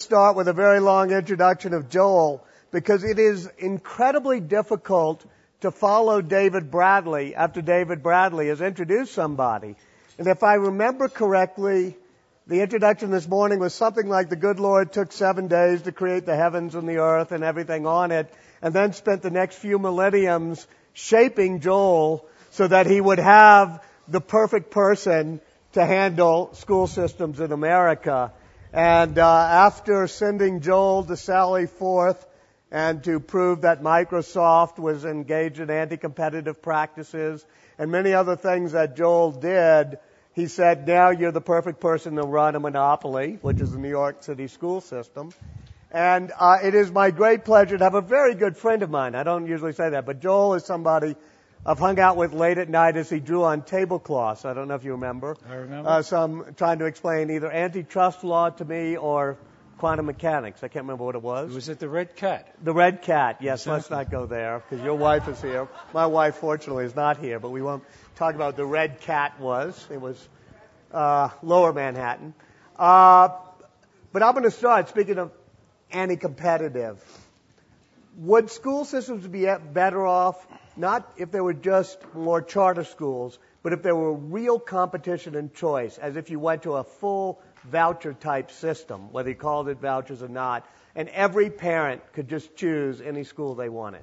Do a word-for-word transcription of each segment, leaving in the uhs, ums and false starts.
start with a very long introduction of Joel because it is incredibly difficult to follow David Bradley after David Bradley has introduced somebody. And if I remember correctly, the introduction this morning was something like the good Lord took seven days to create the heavens and the earth and everything on it, and then spent the next few millenniums shaping Joel so that he would have the perfect person to handle school systems in America. And uh, after sending Joel to sally forth and to prove that Microsoft was engaged in anti-competitive practices and many other things that Joel did, he said, now you're the perfect person to run a monopoly, which is the New York City school system. And uh, it is my great pleasure to have a very good friend of mine. I don't usually say that, but Joel is somebody I've hung out with late at night as he drew on tablecloths. I don't know if you remember. I remember. Uh, so I'm trying to explain either antitrust law to me or quantum mechanics. I can't remember what it was. Was it the Red Cat? The Red Cat, yes. Exactly. Let's not go there because your wife is here. My wife, fortunately, is not here, but we won't talk about what the Red Cat was. It was uh, Lower Manhattan. Uh, but I'm going to start, speaking of anti-competitive. Would school systems be better off not if there were just more charter schools, but if there were real competition and choice, as if you went to a full voucher-type system, whether you called it vouchers or not, and every parent could just choose any school they wanted?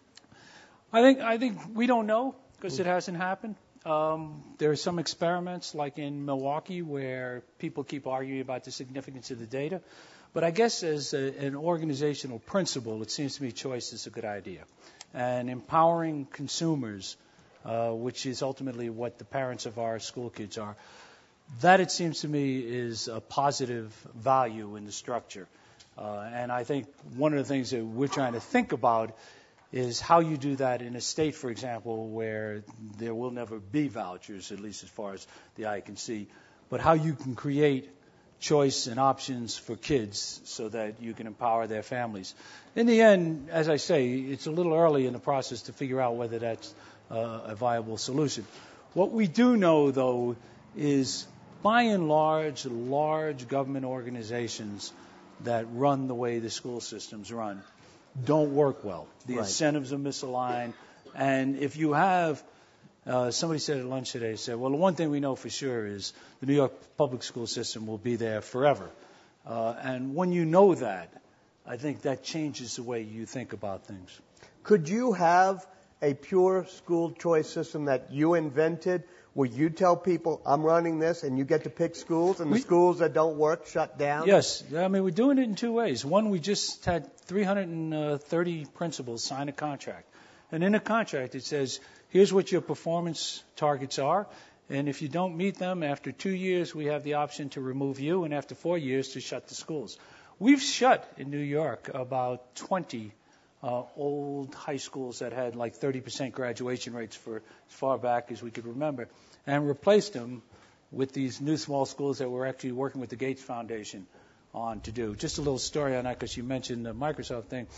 I think I think we don't know because it hasn't happened. Um, there are some experiments, like in Milwaukee, where people keep arguing about the significance of the data. But I guess as a, an organizational principle, it seems to me choice is a good idea. And empowering consumers, uh, which is ultimately what the parents of our school kids are, that it seems to me is a positive value in the structure. Uh, and I think one of the things that we're trying to think about is how you do that in a state, for example, where there will never be vouchers, at least as far as the eye can see, but how you can create choice and options for kids so that you can empower their families. In the end, as I say, it's a little early in the process to figure out whether that's uh, a viable solution. What we do know, though, is by and large, large government organizations that run the way the school systems run don't work well. The right. incentives are misaligned. And if you have Uh, somebody said at lunch today, said, well, the one thing we know for sure is the New York public school system will be there forever. Uh, and when you know that, I think that changes the way you think about things. Could you have a pure school choice system that you invented where you tell people, I'm running this, and you get to pick schools, and the we, schools that don't work shut down? Yes. I mean, we're doing it in two ways. One, we just had three hundred thirty principals sign a contract. And in a contract, it says, here's what your performance targets are, and if you don't meet them, after two years, we have the option to remove you, and after four years, to shut the schools. We've shut, in New York, about twenty uh, old high schools that had like thirty percent graduation rates for as far back as we could remember, and replaced them with these new small schools that we're actually working with the Gates Foundation on to do. Just a little story on that, because you mentioned the Microsoft thing.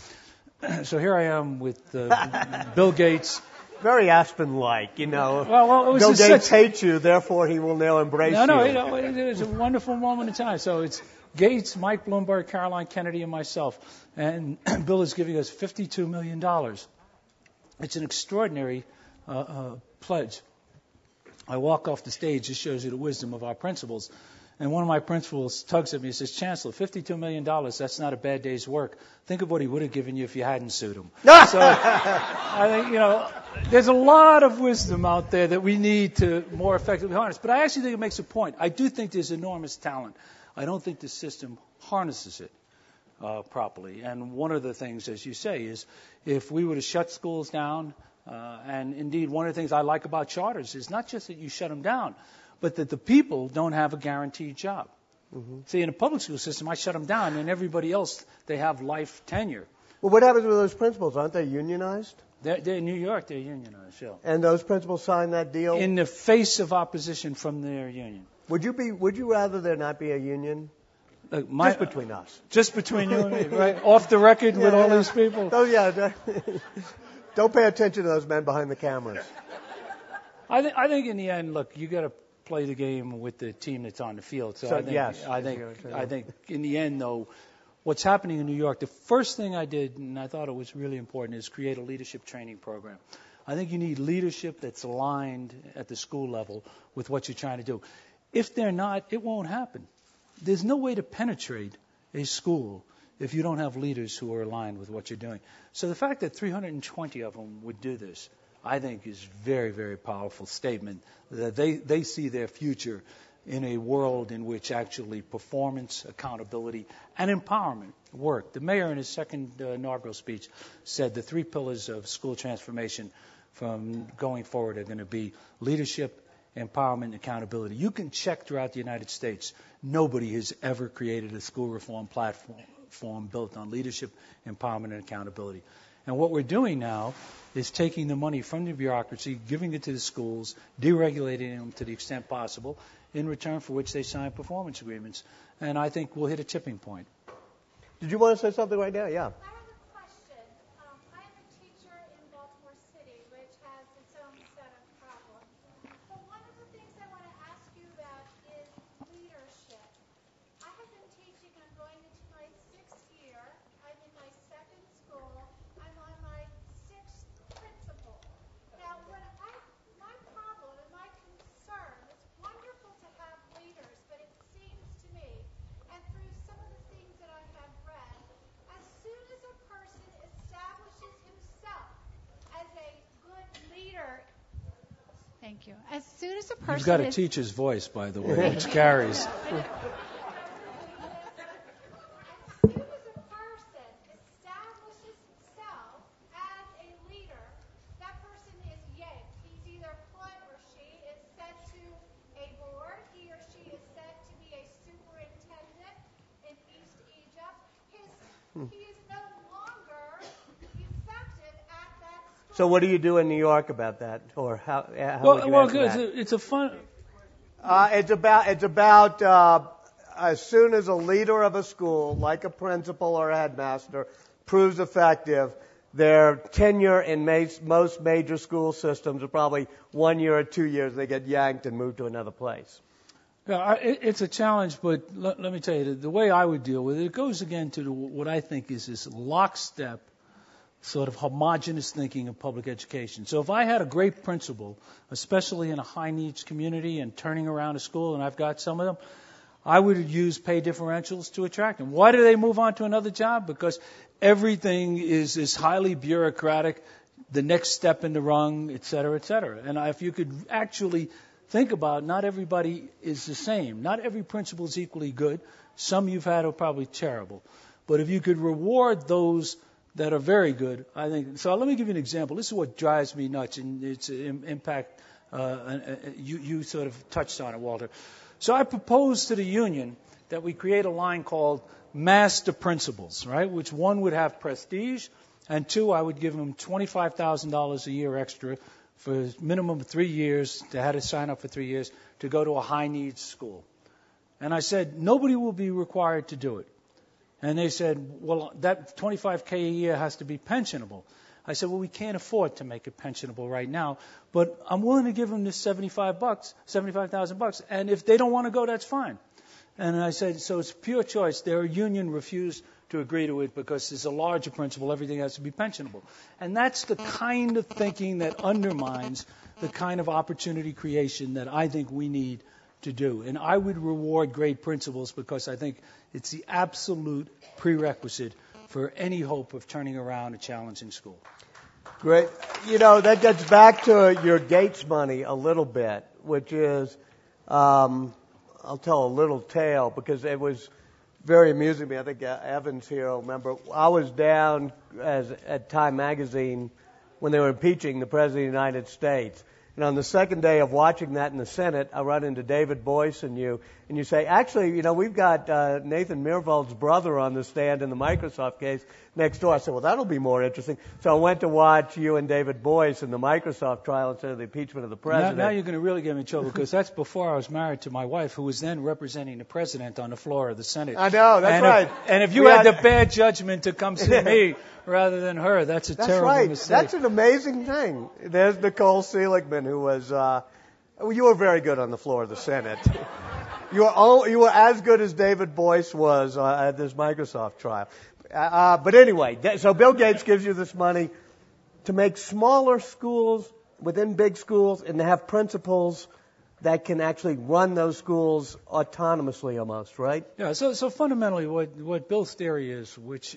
So here I am with uh, Bill Gates. Very Aspen-like, you know. Well, well, it was Bill Gates such... hates you, therefore he will now embrace no, no, you. you know, it, it was a wonderful moment in time. So it's Gates, Mike Bloomberg, Caroline Kennedy, and myself. And Bill is giving us fifty-two million dollars. It's an extraordinary uh, uh, pledge. I walk off the stage. This shows you the wisdom of our principals. And one of my principals tugs at me and says, Chancellor, fifty-two million dollars, that's not a bad day's work. Think of what he would have given you if you hadn't sued him. So I think, you know, there's a lot of wisdom out there that we need to more effectively harness. But I actually think it makes a point. I do think there's enormous talent. I don't think the system harnesses it uh, properly. And one of the things, as you say, is if we were to shut schools down, uh, and indeed one of the things I like about charters is not just that you shut them down, but that the people don't have a guaranteed job. Mm-hmm. See, in a public school system, I shut them down, and everybody else, they have life tenure. Well, what happens with those principals? Aren't they unionized? They're, they're in New York, they're unionized, yeah. And those principals sign that deal? In the face of opposition from their union. Would you be? Would you rather there not be a union? Uh, my, just between us. Just between you and me, right? Off the record yeah, with all yeah. these people. Oh, yeah. Don't pay attention to those men behind the cameras. I, th- I think in the end, look, you got to play the game with the team that's on the field. So, so I think, yes, I think, I think in the end, though, what's happening in New York, the first thing I did, and I thought it was really important, is create a leadership training program. I think you need leadership that's aligned at the school level with what you're trying to do. If they're not, it won't happen. There's no way to penetrate a school if you don't have leaders who are aligned with what you're doing. So the fact that three hundred twenty of them would do this, I think, is very, very powerful statement that they, they see their future in a world in which actually performance, accountability, and empowerment work. The mayor in his second uh, inaugural speech said the three pillars of school transformation from going forward are going to be leadership, empowerment, and accountability. You can check throughout the United States. Nobody has ever created a school reform platform built on leadership, empowerment, and accountability. And what we're doing now is taking the money from the bureaucracy, giving it to the schools, deregulating them to the extent possible, in return for which they sign performance agreements. And I think we'll hit a tipping point. Did you want to say something right now? Yeah. I have a question. Um, I am a teacher in Baltimore City, which has its own set of problems. But one of the things I want to ask you about is leadership. I have been teaching. I'm going into my sixth year. I'm in my second school. I'm on my sixth principal. Now, when I, my problem and my concern, it's wonderful to have leaders, but it seems to me, and through some of the things that I have read, as soon as a person establishes himself as a good leader, thank you. As soon as a person You've got a is, teacher's voice, by the way, which carries. As soon as a person establishes himself as a leader, that person is yanked. He's either put or she is sent to a board. He or she is sent to be a superintendent in East Egypt. His, he is no longer effective at that school. So what do you do in New York about that, or how? how would Well, you well answer good. that? It's a, it's a fun. Uh, it's about it's about uh, as soon as a leader of a school, like a principal or a headmaster, proves effective, their tenure in ma- most major school systems are probably one year or two years. They get yanked and moved to another place. Yeah, I, it, it's a challenge, but let, let me tell you, the, the way I would deal with it, it goes again to the, what I think is this lockstep sort of homogenous thinking of public education. So if I had a great principal, especially in a high-needs community and turning around a school, and I've got some of them, I would use pay differentials to attract them. Why do they move on to another job? Because everything is, is highly bureaucratic, the next step in the rung, et cetera, et cetera. And if you could actually think about, not everybody is the same. Not every principal is equally good. Some you've had are probably terrible. But if you could reward those that are very good, I think. So let me give you an example. This is what drives me nuts, and its impact. Uh, you, you sort of touched on it, Walter. So I proposed to the union that we create a line called master principals, right? Which one would have prestige, and two, I would give them twenty-five thousand dollars a year extra for a minimum of three years. They had to sign up for three years to go to a high needs school. And I said nobody will be required to do it. And they said, well, that twenty-five K a year has to be pensionable. I said, well, we can't afford to make it pensionable right now, but I'm willing to give them this seventy-five bucks, seventy-five thousand bucks, and if they don't want to go, that's fine. And I said, so it's pure choice. Their union refused to agree to it because there's a larger principle, everything has to be pensionable. And that's the kind of thinking that undermines the kind of opportunity creation that I think we need to do. And I would reward great principals because I think it's the absolute prerequisite for any hope of turning around a challenging school. Great. You know, that gets back to your Gates money a little bit, which is, um, I'll tell a little tale because it was very amusing to me. I think Evans here will remember. I was down as at Time Magazine when they were impeaching the President of the United States. And on the second day of watching that in the Senate, I run into David Boyce and you, and you say, actually, you know, we've got uh, Nathan Myhrvold's brother on the stand in the Microsoft case next door. I said, well, that'll be more interesting. So I went to watch you and David Boyce in the Microsoft trial instead of the impeachment of the president. Now, now you're going to really get me in trouble because that's before I was married to my wife, who was then representing the president on the floor of the Senate. I know, that's and right. If, and if you We had, had the bad judgment to come see me rather than her, that's a That's terrible right. mistake. That's an amazing thing. There's Nicole Seligman, who was, uh, you were very good on the floor of the Senate. You were all, you were as good as David Boyce was uh, at this Microsoft trial. Uh, but anyway, so Bill Gates gives you this money to make smaller schools within big schools and to have principals that can actually run those schools autonomously almost, right? Yeah, so so fundamentally what, what Bill's theory is, which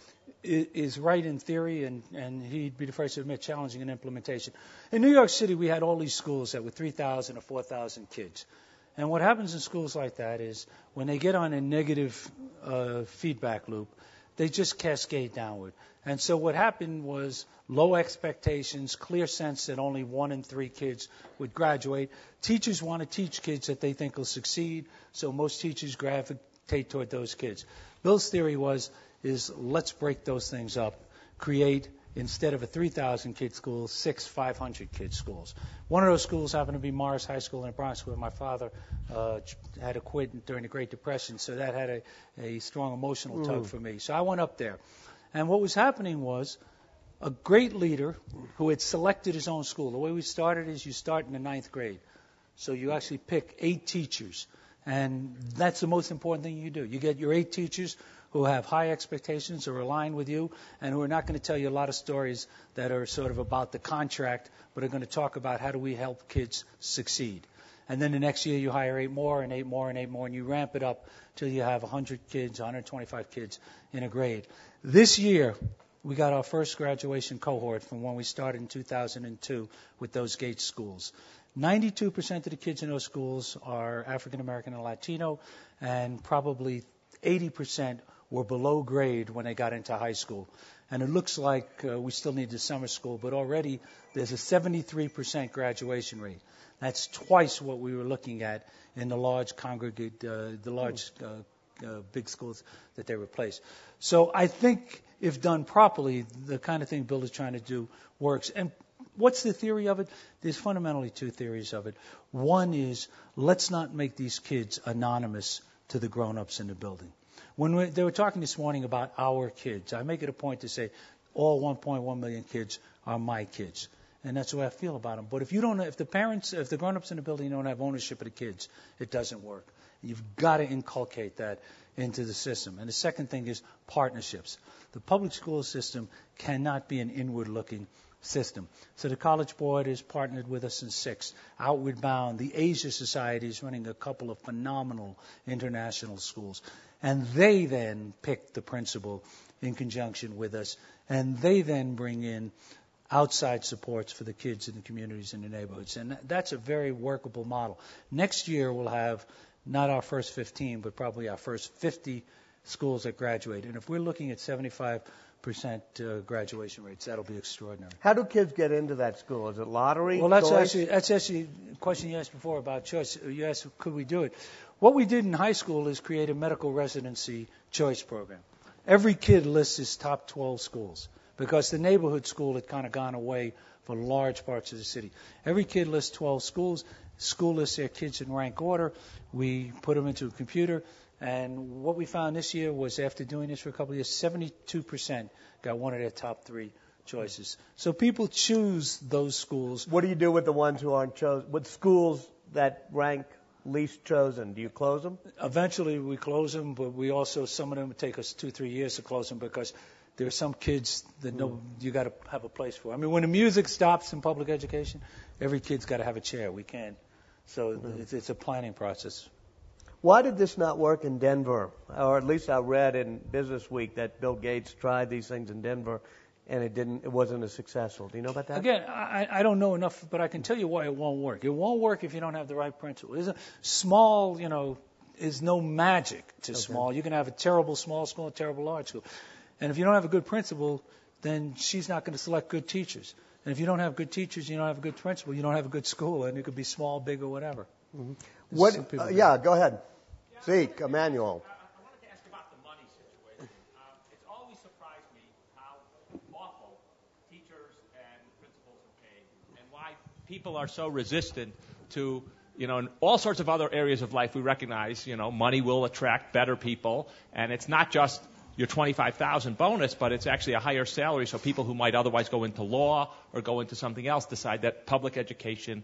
is right in theory, and, and he'd be the first to admit challenging in implementation. In New York City, we had all these schools that were three thousand or four thousand kids. And what happens in schools like that is when they get on a negative uh, feedback loop, they just cascade downward. And so what happened was low expectations, clear sense that only one in three kids would graduate. Teachers want to teach kids that they think will succeed, so most teachers gravitate toward those kids. Bill's theory was, is let's break those things up, create, instead of a three thousand kid school, six five hundred kid schools. One of those schools happened to be Morris High School in the Bronx, where my father uh, had to quit during the Great Depression, so that had a, a strong emotional tug Mm. for me. So I went up there. And what was happening was a great leader who had selected his own school. The way we started is you start in the ninth grade. So you actually pick eight teachers. And that's the most important thing you do. You get your eight teachers who have high expectations, are aligned with you, and who are not going to tell you a lot of stories that are sort of about the contract, but are going to talk about how do we help kids succeed. And then the next year you hire eight more and eight more and eight more, and you ramp it up till you have one hundred kids, one hundred twenty-five kids in a grade. This year, we got our first graduation cohort from when we started in two thousand two with those Gates schools. ninety-two percent of the kids in those schools are African American and Latino, and probably eighty percent were below grade when they got into high school. And it looks like uh, we still need the summer school, but already there's a seventy-three percent graduation rate. That's twice what we were looking at in the large congregate, uh, the large uh, uh, big schools that they replaced. So I think if done properly, the kind of thing Bill is trying to do works. And what's the theory of it? There's fundamentally two theories of it. One is let's not make these kids anonymous to the grown-ups in the building. When we, they were talking this morning about our kids, I make it a point to say all one point one million kids are my kids. And that's the way I feel about them. But if you don't, if the parents, if the grown-ups in the building don't have ownership of the kids, it doesn't work. You've got to inculcate that into the system. And the second thing is partnerships. The public school system cannot be an inward-looking system. So the College Board is partnered with us in six. Outward Bound, the Asia Society is running a couple of phenomenal international schools. And they then pick the principal in conjunction with us. And they then bring in outside supports for the kids in the communities in the neighborhoods. And that's a very workable model. Next year we'll have not our first fifteen, but probably our first fifty schools that graduate. And if we're looking at seventy-five percent uh, graduation rates, that'll be extraordinary. How do kids get into that school? Is it lottery? Well, that's choice? actually that's actually a question you asked before about choice. You asked, could we do it? What we did in high school is create a medical residency choice program. Every kid lists his top twelve schools because the neighborhood school had kind of gone away for large parts of the city. Every kid lists twelve schools. School lists their kids in rank order. We put them into a computer. And what we found this year was, after doing this for a couple of years, seventy-two percent got one of their top three choices. So people choose those schools. What do you do with the ones who aren't chosen? With schools that rank least chosen, do you close them? Eventually we close them, but we also, some of them take us two, three years to close them because there are some kids that know you got to have a place for. I mean, when the music stops in public education, every kid's got to have a chair. We can't. So mm-hmm. it's, it's a planning process. Why did this not work in Denver? Or at least I read in Business Week that Bill Gates tried these things in Denver, and it didn't. It wasn't as successful. Do you know about that? Again, I, I don't know enough, but I can tell you why it won't work. It won't work if you don't have the right principle. It's a small, you know, is no magic to okay. small. You can have a terrible small school, a terrible large school, and if you don't have a good principal, then she's not going to select good teachers. And if you don't have good teachers, you don't have a good principal, you don't have a good school, and it could be small, big, or whatever. Mm-hmm. What? Uh, yeah, go ahead. Zeke, Emmanuel. I, I wanted to ask about the money situation. Um, it's always surprised me how awful teachers and principals are paid, and why people are so resistant to, you know, in all sorts of other areas of life. We recognize, you know, money will attract better people, and it's not just your twenty-five thousand bonus, but it's actually a higher salary. So people who might otherwise go into law or go into something else decide that public education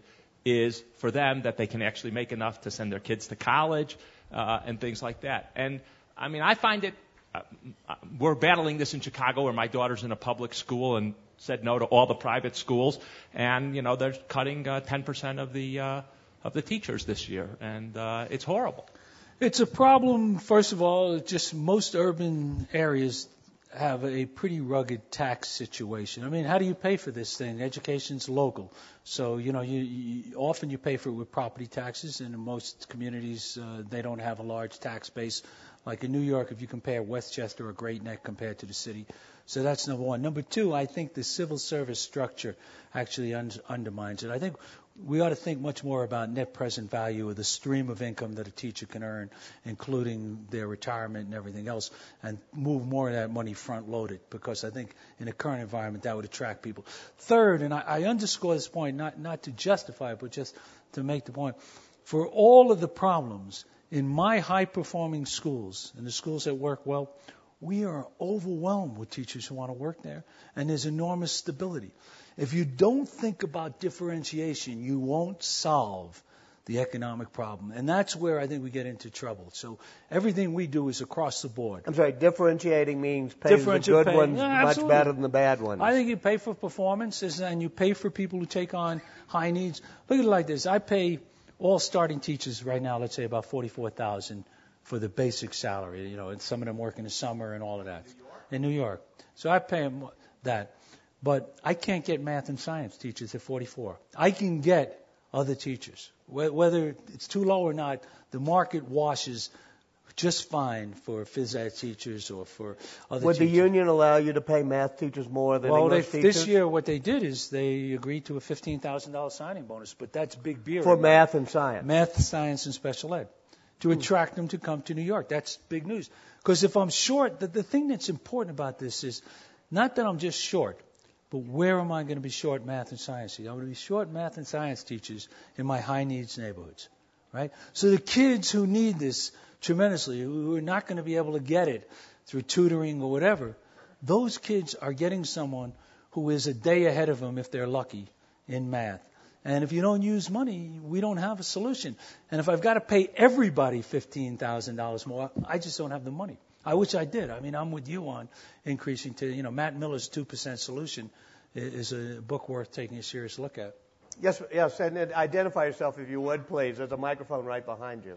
is for them that they can actually make enough to send their kids to college uh, and things like that. And, I mean, I find it, uh, we're battling this in Chicago where my daughter's in a public school and said no to all the private schools. And, you know, they're cutting uh, ten percent of the uh, of the teachers this year. And uh, it's horrible. It's a problem, first of all, just most urban areas have a pretty rugged tax situation. I mean, how do you pay for this thing? Education's local. So, you know, you, you often you pay for it with property taxes, and in most communities, uh, they don't have a large tax base. Like in New York, if you compare Westchester or Great Neck compared to the city. So that's number one. Number two, I think the civil service structure actually un- undermines it. I think we ought to think much more about net present value of the stream of income that a teacher can earn, including their retirement and everything else, and move more of that money front-loaded, because I think in the current environment that would attract people. Third, and I, I underscore this point, not, not to justify it, but just to make the point, for all of the problems in my high-performing schools, and the schools that work well, we are overwhelmed with teachers who want to work there, and there's enormous stability. If you don't think about differentiation, you won't solve the economic problem. And that's where I think we get into trouble. So everything we do is across the board. I'm sorry, differentiating means paying the good pay. ones Yeah, much better than the bad ones. I think you pay for performances, and you pay for people who take on high needs. Look at it like this. I pay all starting teachers right now, let's say about forty-four thousand dollars for the basic salary, you know, and some of them work in the summer and all of that. In New York. So I pay them that. But I can't get math and science teachers at forty-four. I can get other teachers. Whether it's too low or not, the market washes just fine for phys ed teachers or for other Would teachers. the union allow you to pay math teachers more than well, English they, teachers? this year what they did is they agreed to a fifteen thousand dollars signing bonus, but that's big beer. For math and science. Math, science, and special ed. To attract them to come to New York. That's big news. Because if I'm short, the, the thing that's important about this is not that I'm just short, but where am I going to be short math and science? I'm going to be short math and science teachers in my high needs neighborhoods, right? So the kids who need this tremendously, who are not going to be able to get it through tutoring or whatever, those kids are getting someone who is a day ahead of them if they're lucky in math. And if you don't use money, we don't have a solution. And if I've got to pay everybody fifteen thousand dollars more, I just don't have the money. I wish I did. I mean, I'm with you on increasing to, you know, Matt Miller's two percent solution is a book worth taking a serious look at. Yes, yes, and then identify yourself if you would, please. There's a microphone right behind you.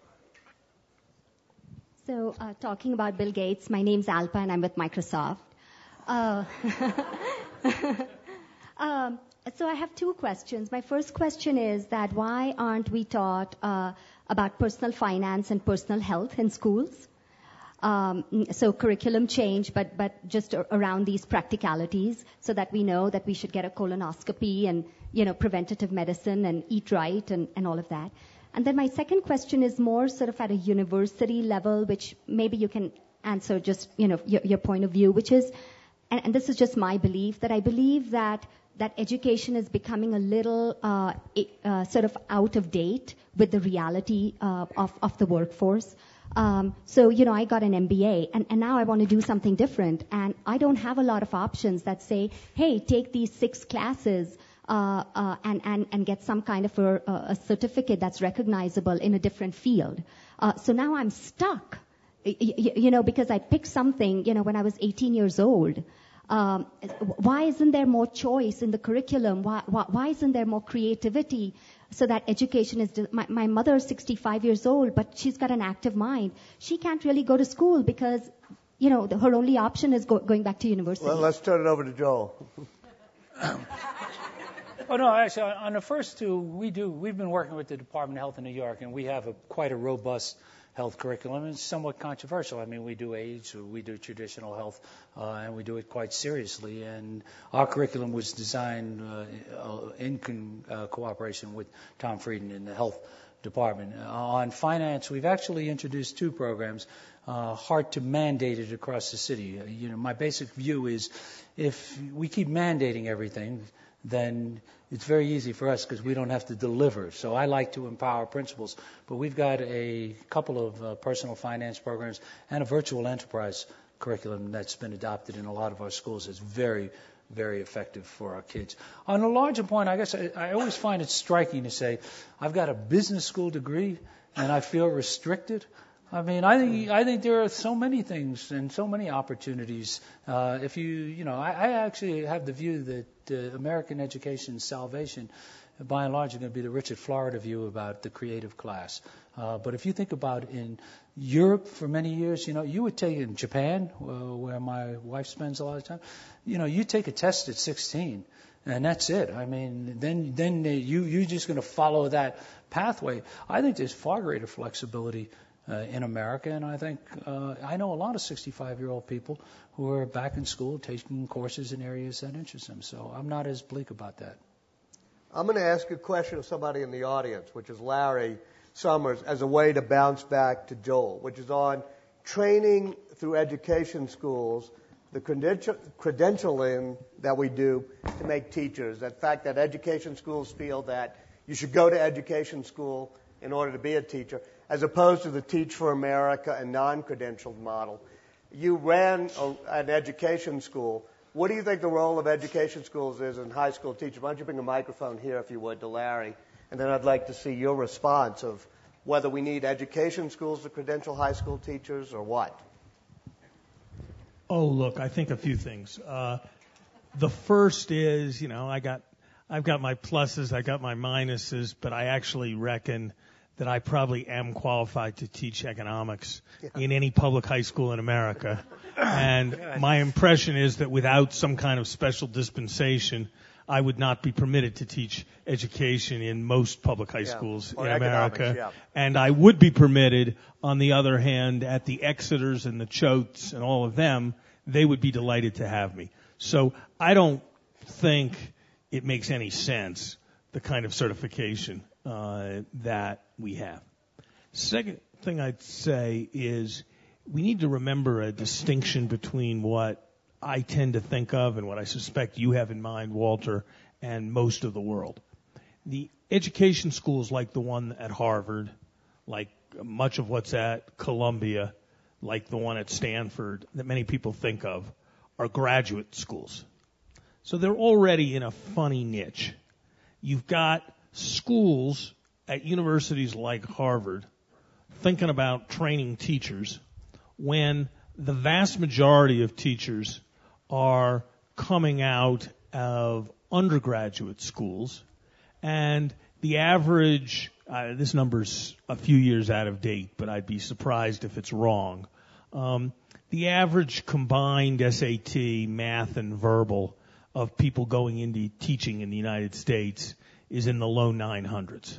So, uh, talking about Bill Gates, my name's Alpa and I'm with Microsoft. Uh, um, so I have two questions. My first question is that why aren't we taught uh, about personal finance and personal health in schools? Um, so curriculum change, but but just around these practicalities, so that we know that we should get a colonoscopy and, you know, preventative medicine and eat right and, and all of that. And then my second question is more sort of at a university level, which maybe you can answer just, you know, your, your point of view, which is, and, and this is just my belief, that I believe that that education is becoming a little uh, uh, sort of out of date with the reality uh, of, of the workforce. Um, so, you know, I got an M B A, and, and now I want to do something different. And I don't have a lot of options that say, hey, take these six classes uh, uh, and, and, and get some kind of a, a certificate that's recognizable in a different field. Uh, so now I'm stuck, y- y- you know, because I picked something, you know, when I was eighteen years old. Um, why isn't there more choice in the curriculum? Why, why, why isn't there more creativity so that education is... De- my, my mother is sixty-five years old, but she's got an active mind. She can't really go to school because, you know, the, her only option is go, going back to university. Well, let's turn it over to Joel. Oh, no, actually, on the first two, we do. We've been working with the Department of Health in New York, and we have a, quite a robust health curriculum. It's somewhat controversial. I mean, we do AIDS, we do traditional health, uh, and we do it quite seriously. And our curriculum was designed uh, in con- uh, cooperation with Tom Frieden in the health department. Uh, on finance, we've actually introduced two programs, uh, hard to mandate it across the city. Uh, you know, my basic view is if we keep mandating everything, then it's very easy for us because we don't have to deliver. So I like to empower principals. But we've got a couple of uh, personal finance programs and a virtual enterprise curriculum that's been adopted in a lot of our schools. It's very, very effective for our kids. On a larger point, I guess I, I always find it striking to say, I've got a business school degree and I feel restricted. I mean, I think I think there are so many things and so many opportunities. Uh, if you, you know, I, I actually have the view that uh, American education salvation, by and large, is going to be the Richard Florida view about the creative class. Uh, but if you think about in Europe for many years, you know, you would take in Japan, uh, where my wife spends a lot of time, you know, you take a test at sixteen, and that's it. I mean, then then you you're just going to follow that pathway. I think there's far greater flexibility uh, in America, and I think uh, I know a lot of sixty-five-year-old people who are back in school taking courses in areas that interest them. So I'm not as bleak about that. I'm going to ask a question of somebody in the audience, which is Larry Summers, as a way to bounce back to Joel, which is on training through education schools, the credential, credentialing that we do to make teachers. The fact that education schools feel that you should go to education school in order to be a teacher, as opposed to the Teach for America and non-credentialed model. You ran a, an education school. What do you think the role of education schools is in high school teachers? Why don't you bring a microphone here, if you would, to Larry? And then I'd like to see your response of whether we need education schools to credential high school teachers or what. Oh, look, I think a few things. Uh, the first is, you know, I got, I've got my pluses, I got my minuses, but I actually reckon that I probably am qualified to teach economics yeah. in any public high school in America. And my impression is that without some kind of special dispensation, I would not be permitted to teach education in most public high yeah. schools or in America. Yeah. And I would be permitted, on the other hand, at the Exeters and the Choates and all of them, they would be delighted to have me. So I don't think it makes any sense, the kind of certification uh, that we have. Second thing I'd say is we need to remember a distinction between what I tend to think of and what I suspect you have in mind, Walter, and most of the world. The education schools like the one at Harvard, like much of what's at Columbia, like the one at Stanford that many people think of, are graduate schools. So they're already in a funny niche. You've got schools at universities like Harvard thinking about training teachers when the vast majority of teachers are coming out of undergraduate schools, and the average, uh, this number's a few years out of date, but I'd be surprised if it's wrong. Um, the average combined S A T, math, and verbal of people going into teaching in the United States is in the low nine hundreds.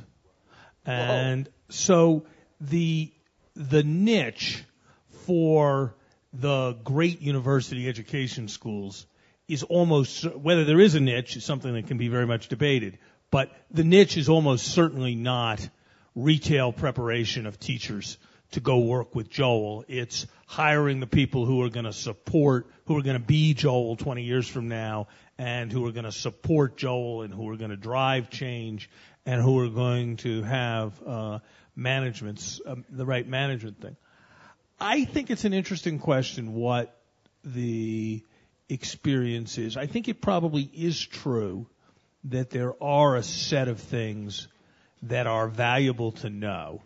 And so the the niche for the great university education schools is almost, whether there is a niche is something that can be very much debated, but the niche is almost certainly not retail preparation of teachers to go work with Joel. It's hiring the people who are going to support, who are going to be Joel twenty years from now, and who are going to support Joel and who are going to drive change and who are going to have uh, management's, uh, the right management thing. I think it's an interesting question what the experience is. I think it probably is true that there are a set of things that are valuable to know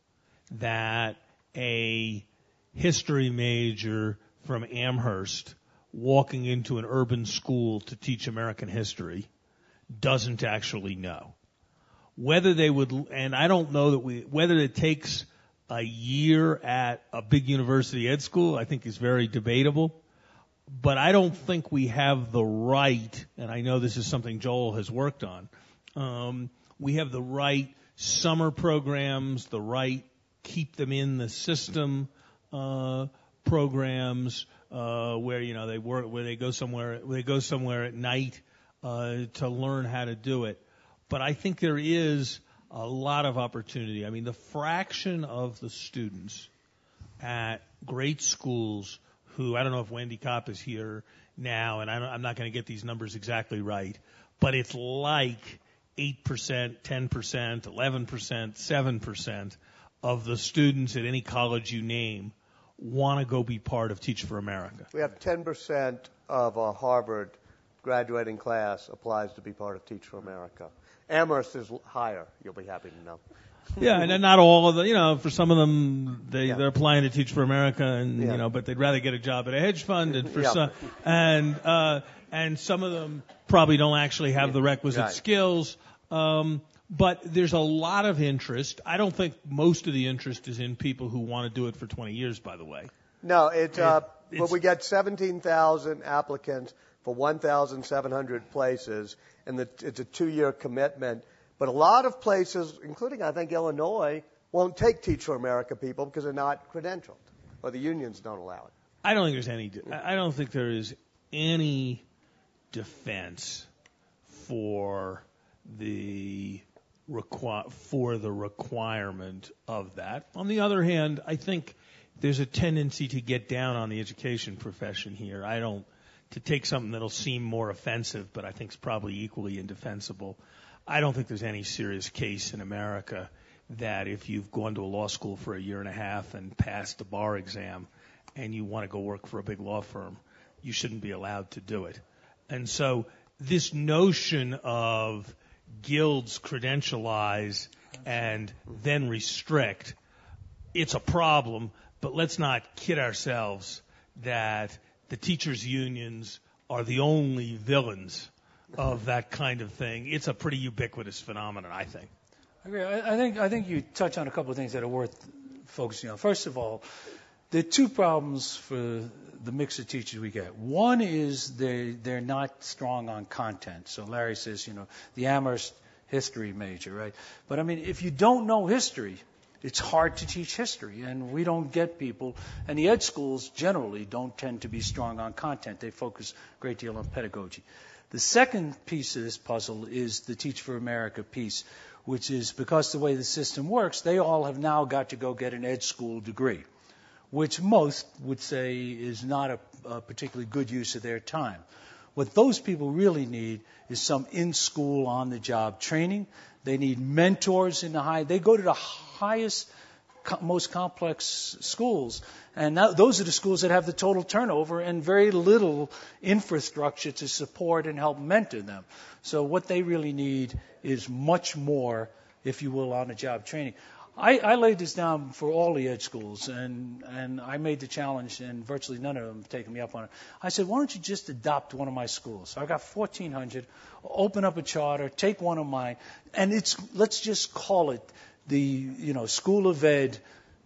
that a history major from Amherst walking into an urban school to teach American history doesn't actually know. Whether they would, and I don't know that we, whether it takes a year at a big university ed school, I think is very debatable. But I don't think we have the right, and I know this is something Joel has worked on, um, we have the right summer programs, the right keep them in the system uh, programs uh, where you know they work, where they go somewhere, where they go somewhere at night uh, to learn how to do it. But I think there is a lot of opportunity. I mean, the fraction of the students at great schools who, I don't know if Wendy Kopp is here now, and I don't, I'm not going to get these numbers exactly right, but it's like eight percent, ten percent, eleven percent, seven percent of the students at any college you name want to go be part of Teach for America. We have ten percent of our Harvard graduating class applies to be part of Teach for America. Amherst is higher, you'll be happy to know. Yeah, and not all of the, you know, for some of them, they, Yeah. they're applying to Teach for America, and, Yeah. you know, but they'd rather get a job at a hedge fund, and for Yeah. some, and, uh, and some of them probably don't actually have the requisite Right. skills. Um, but there's a lot of interest. I don't think most of the interest is in people who want to do it for twenty years, by the way. No, it's, uh, It- but it's- we get seventeen thousand applicants for one thousand seven hundred places, and the, it's a two-year commitment. But a lot of places, including I think Illinois, won't take Teach for America people because they're not credentialed, or the unions don't allow it. I don't think there's any. I don't think there is any defense for the requi- for the requirement of that. On the other hand, I think there's a tendency to get down on the education profession here. I don't to take something that'll seem more offensive, but I think it's probably equally indefensible. I don't think there's any serious case in America that if you've gone to a law school for a year and a half and passed the bar exam and you want to go work for a big law firm, you shouldn't be allowed to do it. And so this notion of guilds credentialize and then restrict, it's a problem, but let's not kid ourselves that the teachers' unions are the only villains of that kind of thing. It's a pretty ubiquitous phenomenon, I think. I agree. I I think I think you touch on a couple of things that are worth focusing on. First of all, there are two problems for the mix of teachers we get. One is they they're not strong on content. So Larry says, you know, the Amherst history major, right? But I mean, if you don't know history, it's hard to teach history, and we don't get people. And the ed schools generally don't tend to be strong on content. They focus a great deal on pedagogy. The second piece of this puzzle is the Teach for America piece, which is because the way the system works, they all have now got to go get an ed school degree, which most would say is not a, a particularly good use of their time. What those people really need is some in-school, on-the-job training. They need mentors in the high. They go to the highest, co- most complex schools, and that, those are the schools that have the total turnover and very little infrastructure to support and help mentor them. So what they really need is much more, if you will, on-the-job training. I, I laid this down for all the ed schools, and, and I made the challenge, and virtually none of them have taken me up on it. I said, why don't you just adopt one of my schools? So I got fourteen hundred, open up a charter, take one of mine, and it's let's just call it the you know School of Ed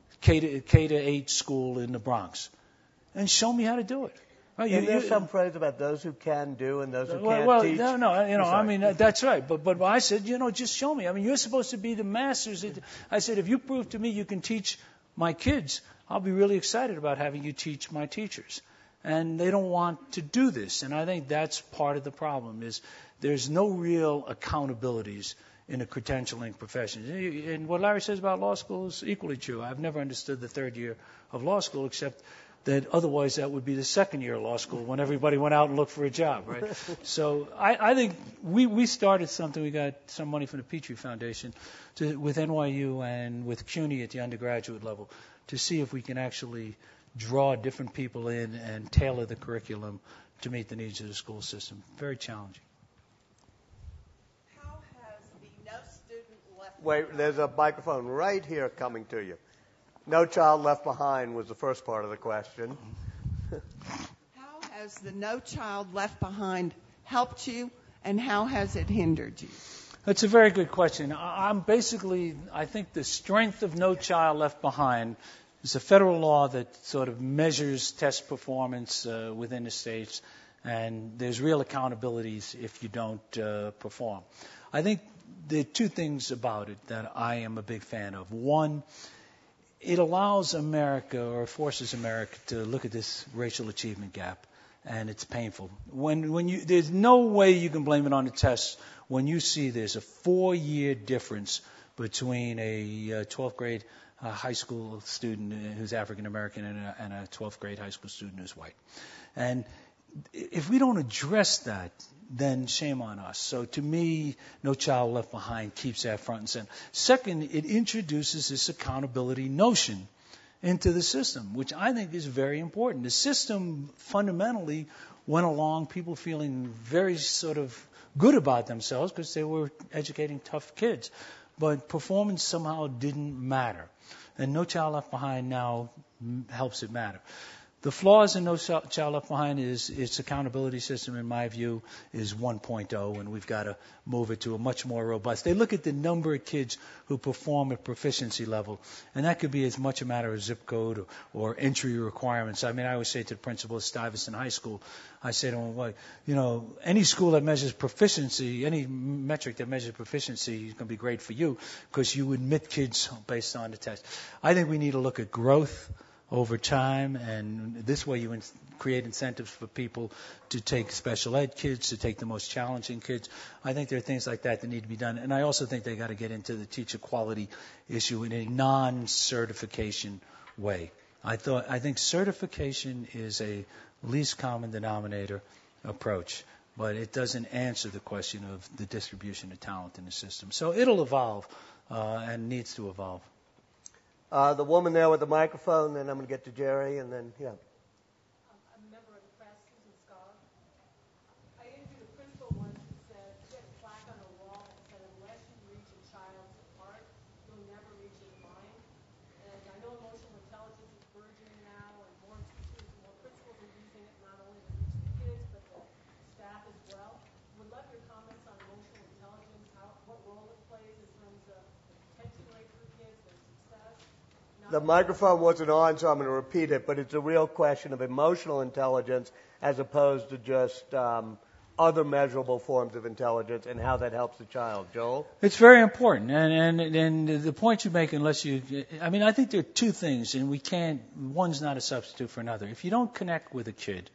K to, K to eight school in the Bronx, and show me how to do it. Right, And you- there's you- some phrase about those who can do and those who well, can't well, teach. no, no, you know, I'm I sorry. mean, that- that's right. But but I said, you know, just show me. I mean, you're supposed to be the masters. I said, if you prove to me you can teach my kids, I'll be really excited about having you teach my teachers. And they don't want to do this. And I think that's part of the problem is there's no real accountabilities in the credentialing profession. And what Larry says about law school is equally true. I've never understood the third year of law school except that otherwise that would be the second year of law school when everybody went out and looked for a job, right? So I, I think we, we started something. We got some money from the Petrie Foundation to, with N Y U and with CUNY at the undergraduate level to see if we can actually draw different people in and tailor the curriculum to meet the needs of the school system. Very challenging. How has the No Student Left Wait, there's a microphone right here coming to you. No Child Left Behind was the first part of the question. How has the No Child Left Behind helped you, and how has it hindered you? That's a very good question. I- I'm basically, I think the strength of No Child Left Behind is a federal law that sort of measures test performance uh, within the states, and there's real accountabilities if you don't uh, perform. I think there are two things about it that I am a big fan of. One, it allows America or forces America to look at this racial achievement gap, and it's painful. When when you there's no way you can blame it on the tests when you see there's a four-year difference between a uh, twelfth grade uh, high school student who's African American and a, and a twelfth grade high school student who's white. And if we don't address that, then shame on us. So to me, No Child Left Behind keeps that front and center. Second, it introduces this accountability notion into the system, which I think is very important. The system fundamentally went along, people feeling very sort of good about themselves because they were educating tough kids. But performance somehow didn't matter. And No Child Left Behind now helps it matter. The flaws in No Child Left Behind is its accountability system, in my view, is one point oh, and we've got to move it to a much more robust. They look at the number of kids who perform at proficiency level, and that could be as much a matter of zip code or, or entry requirements. I mean, I always say to the principal at Stuyvesant High School, I say to him, well, you know, any school that measures proficiency, any metric that measures proficiency is going to be great for you because you admit kids based on the test. I think we need to look at growth over time, and this way you in- create incentives for people to take special ed kids, to take the most challenging kids. I think there are things like that that need to be done, and I also think they got to get into the teacher quality issue in a non-certification way. I thought I think certification is a least common denominator approach, but it doesn't answer the question of the distribution of talent in the system. So it'll evolve uh, and needs to evolve. Uh, the woman there with the microphone, then I'm going to get to Jerry, and then, yeah. I'm a member of the press, Susan Scott. I interviewed a principal once who said she had a plaque on her wall that said, unless you reach a child's heart, you'll never reach his mind. And I know emotional intelligence is burgeoning now, and more teachers, more principals are using it not only to reach the kids, but the staff as well. Would love your comments on emotional intelligence, how, what role it plays in terms of the retention rate for kids, their success. The microphone wasn't on, so I'm going to repeat it, but it's a real question of emotional intelligence as opposed to just um, other measurable forms of intelligence and how that helps the child. Joel? It's very important, and, and, and the point you make, unless you, I mean, I think there are two things, and we can't, one's not a substitute for another. If you don't connect with a kid,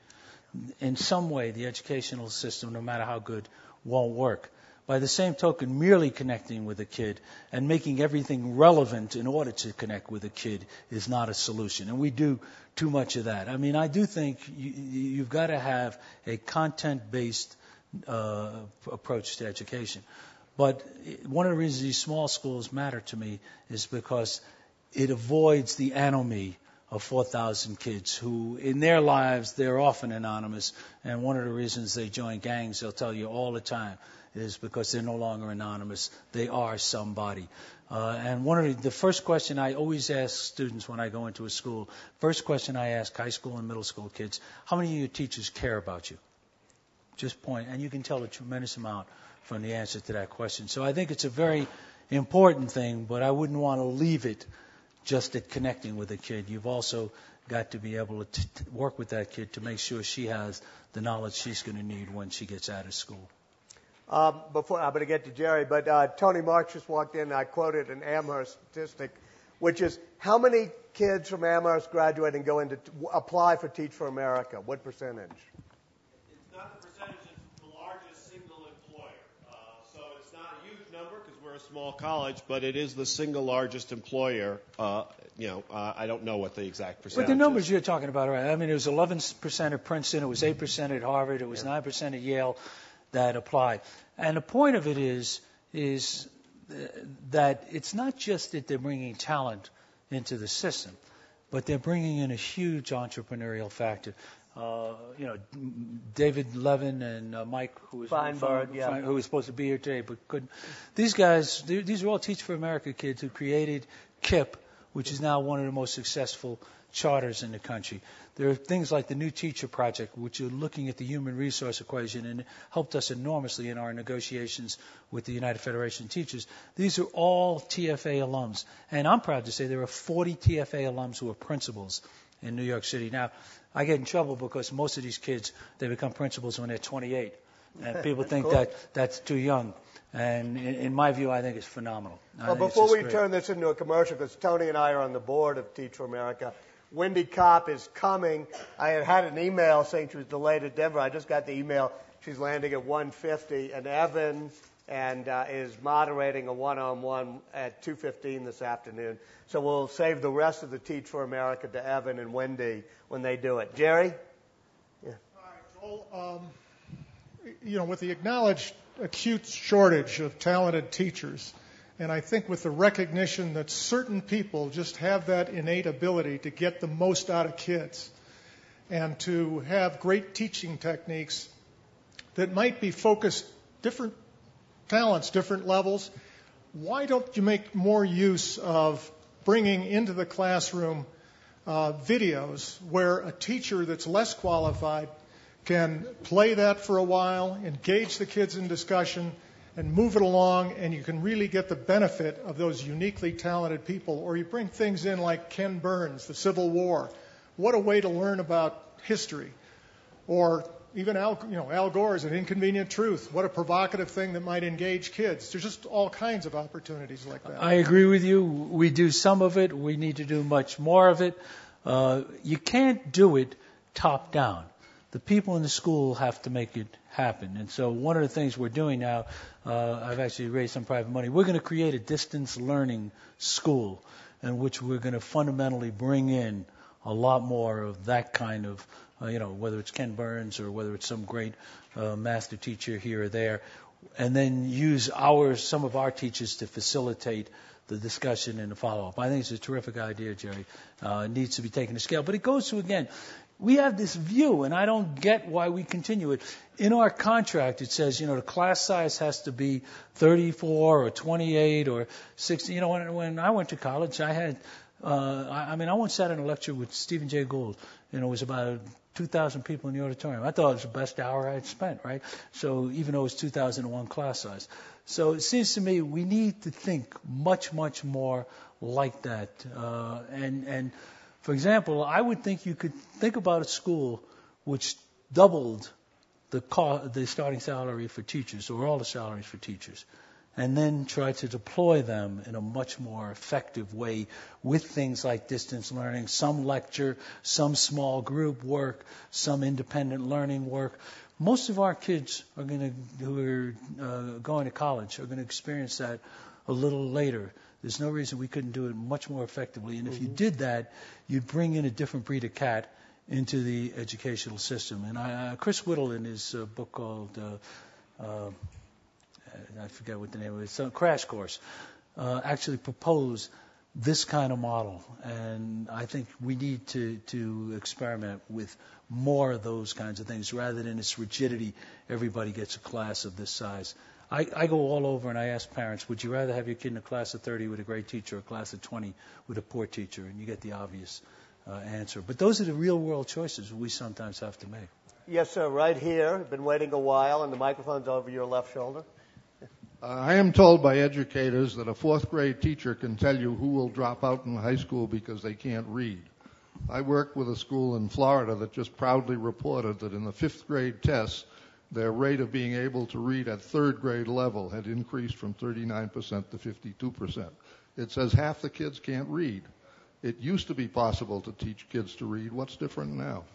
in some way, the educational system, no matter how good, won't work. By the same token, merely connecting with a kid and making everything relevant in order to connect with a kid is not a solution. And we do too much of that. I mean, I do think you, you've got to have a content-based uh, approach to education. But one of the reasons these small schools matter to me is because it avoids the anomie of four thousand kids who, in their lives, they're often anonymous. And one of the reasons they join gangs, they'll tell you all the time, is because they're no longer anonymous. They are somebody. Uh, and one of the, the first question I always ask students when I go into a school, first question I ask high school and middle school kids, how many of your teachers care about you? Just point. And you can tell a tremendous amount from the answer to that question. So I think it's a very important thing, but I wouldn't want to leave it just at connecting with a kid. You've also got to be able to t- work with that kid to make sure she has the knowledge she's going to need when she gets out of school. Um, before I'm going to get to Jerry, but uh, Tony Marks just walked in, and I quoted an Amherst statistic, which is how many kids from Amherst graduate and go into t- apply for Teach for America? What percentage? It's not the percentage; it's the largest single employer. Uh, so it's not a huge number because we're a small college, but it is the single largest employer. Uh, you know, uh, I don't know what the exact percentage. But the numbers is. you're talking about, right? I mean, it was eleven percent at Princeton, it was eight percent at Harvard, it was yeah. nine percent at Yale that apply. And the point of it is, is that it's not just that they're bringing talent into the system, but they're bringing in a huge entrepreneurial factor. Uh, you know, David Levin and uh, Mike, who was Feinberg, from, yeah. who was supposed to be here today, but couldn't. These guys, these are all Teach for America kids who created KIPP, which is now one of the most successful charters in the country. There are things like the New Teacher Project, which are looking at the human resource equation and helped us enormously in our negotiations with the United Federation of Teachers. These are all T F A alums. And I'm proud to say there are forty T F A alums who are principals in New York City. Now, I get in trouble because most of these kids, they become principals when they're twenty-eight. And people think cool. that that's too young. And in, in my view, I think it's phenomenal. Well, before we great. turn this into a commercial, because Tony and I are on the board of Teach for America, Wendy Kopp is coming. I had had an email saying she was delayed at Denver. I just got the email. She's landing at one fifty, and Evan and uh, is moderating a one-on-one at two fifteen this afternoon. So we'll save the rest of the Teach for America to Evan and Wendy when they do it. Jerry? Yeah. All right, Joel. Um, you know, with the acknowledged acute shortage of talented teachers, And I think with the recognition that certain people just have that innate ability to get the most out of kids and to have great teaching techniques that might be focused different talents, different levels, why don't you make more use of bringing into the classroom uh, videos where a teacher that's less qualified can play that for a while, engage the kids in discussion, and move it along, and you can really get the benefit of those uniquely talented people. Or you bring things in like Ken Burns, the Civil War. What a way to learn about history. Or even Al, you know, Al Gore's An Inconvenient Truth. What a provocative thing that might engage kids. There's just all kinds of opportunities like that. I agree with you. We do some of it. We need to do much more of it. Uh, you can't do it top down. The people in the school have to make it happen. And so one of the things we're doing now, uh, I've actually raised some private money. We're going to create a distance learning school in which we're going to fundamentally bring in a lot more of that kind of, uh, you know, whether it's Ken Burns or whether it's some great uh, master teacher here or there, and then use our some of our teachers to facilitate the discussion and the follow-up. I think it's a terrific idea, Jerry. Uh, it needs to be taken to scale. But it goes to, again, we have this view, and I don't get why we continue it. In our contract, it says, you know, the class size has to be thirty-four or twenty-eight or sixty. You know, when, when I went to college, I had, uh, I, I mean, I once sat in a lecture with Stephen Jay Gould. You know, it was about two thousand people in the auditorium. I thought it was the best hour I had spent, right? So even though it was two thousand one class size. So it seems to me we need to think much, much more like that. Uh, and, and for example, I would think you could think about a school which doubled the co- the starting salary for teachers, or all the salaries for teachers, and then try to deploy them in a much more effective way with things like distance learning, some lecture, some small group work, some independent learning work. Most of our kids are going to, who are uh, going to college, are going to experience that a little later. There's no reason we couldn't do it much more effectively. And if you did that, you'd bring in a different breed of cat into the educational system. And I, uh, Chris Whittle, in his uh, book called, uh, uh, I forget what the name of it is, uh, Crash Course, uh, actually proposed this kind of model. And I think we need to, to experiment with more of those kinds of things rather than this rigidity, everybody gets a class of this size. I, I go all over and I ask parents, would you rather have your kid in a class of thirty with a great teacher or a class of twenty with a poor teacher? And you get the obvious uh, answer. But those are the real world choices we sometimes have to make. Yes, sir, right here. Been waiting a while, and the microphone's over your left shoulder. Uh, I am told by educators that a fourth grade teacher can tell you who will drop out in high school because they can't read. I worked with a school in Florida that just proudly reported that in the fifth grade tests, their rate of being able to read at third grade level had increased from thirty-nine percent to fifty-two percent. It says half the kids can't read. It used to be possible to teach kids to read. What's different now?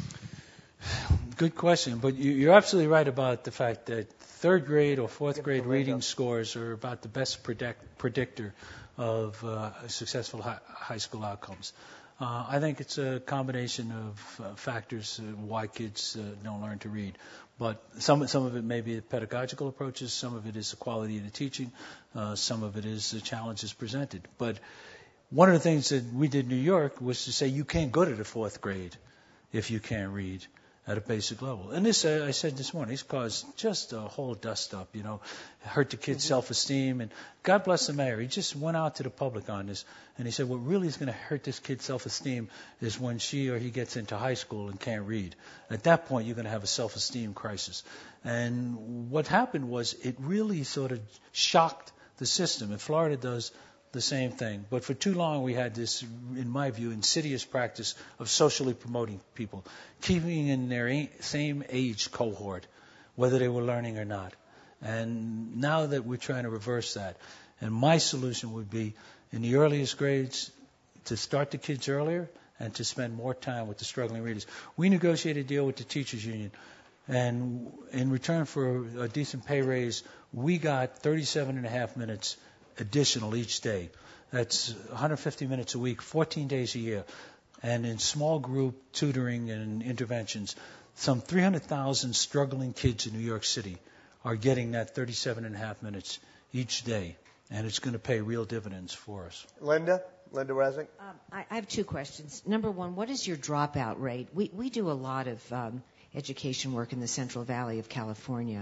Good question, but you're absolutely right about the fact that third grade or fourth grade reading scores are about the best predict, predictor of uh, successful high, high school outcomes. Uh, I think it's a combination of uh, factors uh, why kids uh, don't learn to read. But some some of it may be pedagogical approaches, some of it is the quality of the teaching, uh, some of it is the challenges presented. But one of the things that we did in New York was to say you can't go to the fourth grade if you can't read at a basic level. And this, uh, I said this morning, it's caused just a whole dust-up, you know, hurt the kids' mm-hmm. self-esteem. And God bless the mayor. He just went out to the public on this, and he said what really is going to hurt this kid's self-esteem is when she or he gets into high school and can't read. At that point, you're going to have a self-esteem crisis. And what happened was it really sort of shocked the system. And Florida does the same thing. But for too long, we had this, in my view, insidious practice of socially promoting people, keeping in their same age cohort, whether they were learning or not. And now that we're trying to reverse that, and my solution would be, in the earliest grades, to start the kids earlier and to spend more time with the struggling readers. We negotiated a deal with the teachers union, and in return for a decent pay raise, we got thirty-seven and a half minutes additional each day. That's one hundred fifty minutes a week, fourteen days a year. And in small group tutoring and interventions, some three hundred thousand struggling kids in New York City are getting that thirty-seven and a half minutes each day. and it's going to pay real dividends for us. Linda? Linda Resnick? Um, I, I have two questions. Number one, what is your dropout rate? We, we do a lot of um, education work in the Central Valley of California,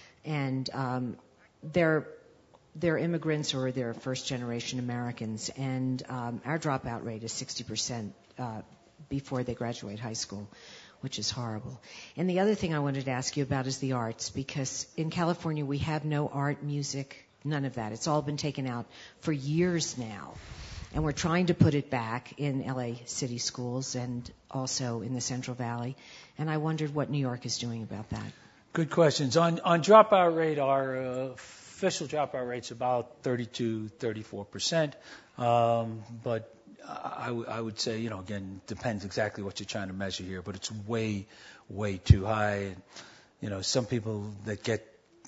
and um, they're, they're immigrants or they're first-generation Americans, and um, our dropout rate is sixty percent uh, before they graduate high school, which is horrible. And the other thing I wanted to ask you about is the arts, because in California we have no art, music, none of that. It's all been taken out for years now. And we're trying to put it back in L A city schools and also in the Central Valley. And I wondered what New York is doing about that. Good questions. On, on dropout rate, our uh, official dropout rate's about thirty-two, thirty-four percent. Um, but I, w- I would say, you know, again, depends exactly what you're trying to measure here, but it's way, way too high. And, you know, some people that get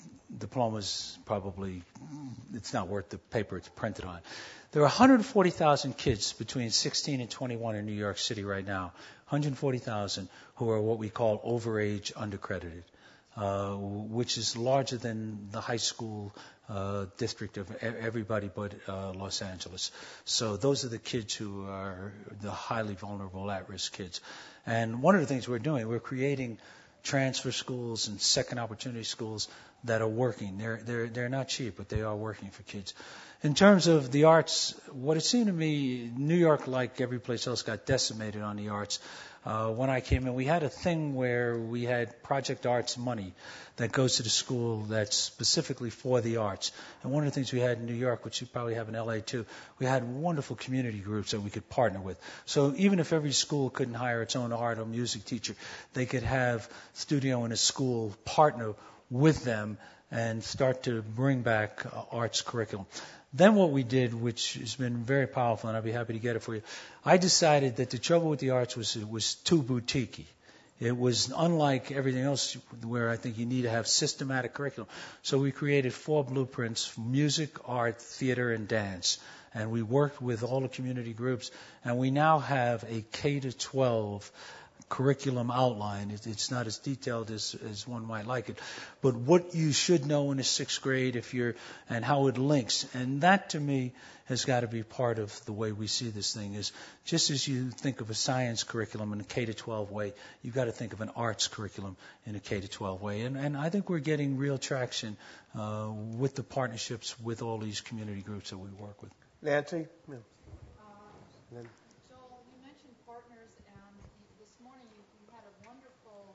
diplomas probably, it's not worth the paper it's printed on. There are one hundred forty thousand kids between sixteen and twenty-one in New York City right now, one hundred forty thousand who are what we call overage undercredited, uh, which is larger than the high school uh, district of everybody but uh, Los Angeles. So those are the kids who are the highly vulnerable at-risk kids. And one of the things we're doing, we're creating transfer schools and second opportunity schools that are working. They're, they're, they're not cheap, but they are working for kids. In terms of the arts, what it seemed to me, New York, like every place else, got decimated on the arts. Uh, when I came in, we had a thing where we had Project Arts money that goes to the school that's specifically for the arts. And one of the things we had in New York, which you probably have in L A too, we had wonderful community groups that we could partner with. So even if every school couldn't hire its own art or music teacher, they could have studio in a school partner with them and start to bring back uh, arts curriculum. Then what we did, which has been very powerful, and I'll be happy to get it for you, I decided that the trouble with the arts was it was too boutique-y. It was unlike everything else where I think you need to have systematic curriculum. So we created four blueprints: music, art, theater, and dance. And we worked with all the community groups, and we now have a K to twelve curriculum outline. It, it's not as detailed as, as one might like it, but what you should know in the sixth grade if you're, and how it links. And that to me has got to be part of the way we see this thing is just as you think of a science curriculum in a K to twelve way, you've got to think of an arts curriculum in a K to twelve way. And, and I think we're getting real traction uh, with the partnerships with all these community groups that we work with. Nancy? No. Uh, Joel, you mentioned partners, and this morning you, you had a wonderful,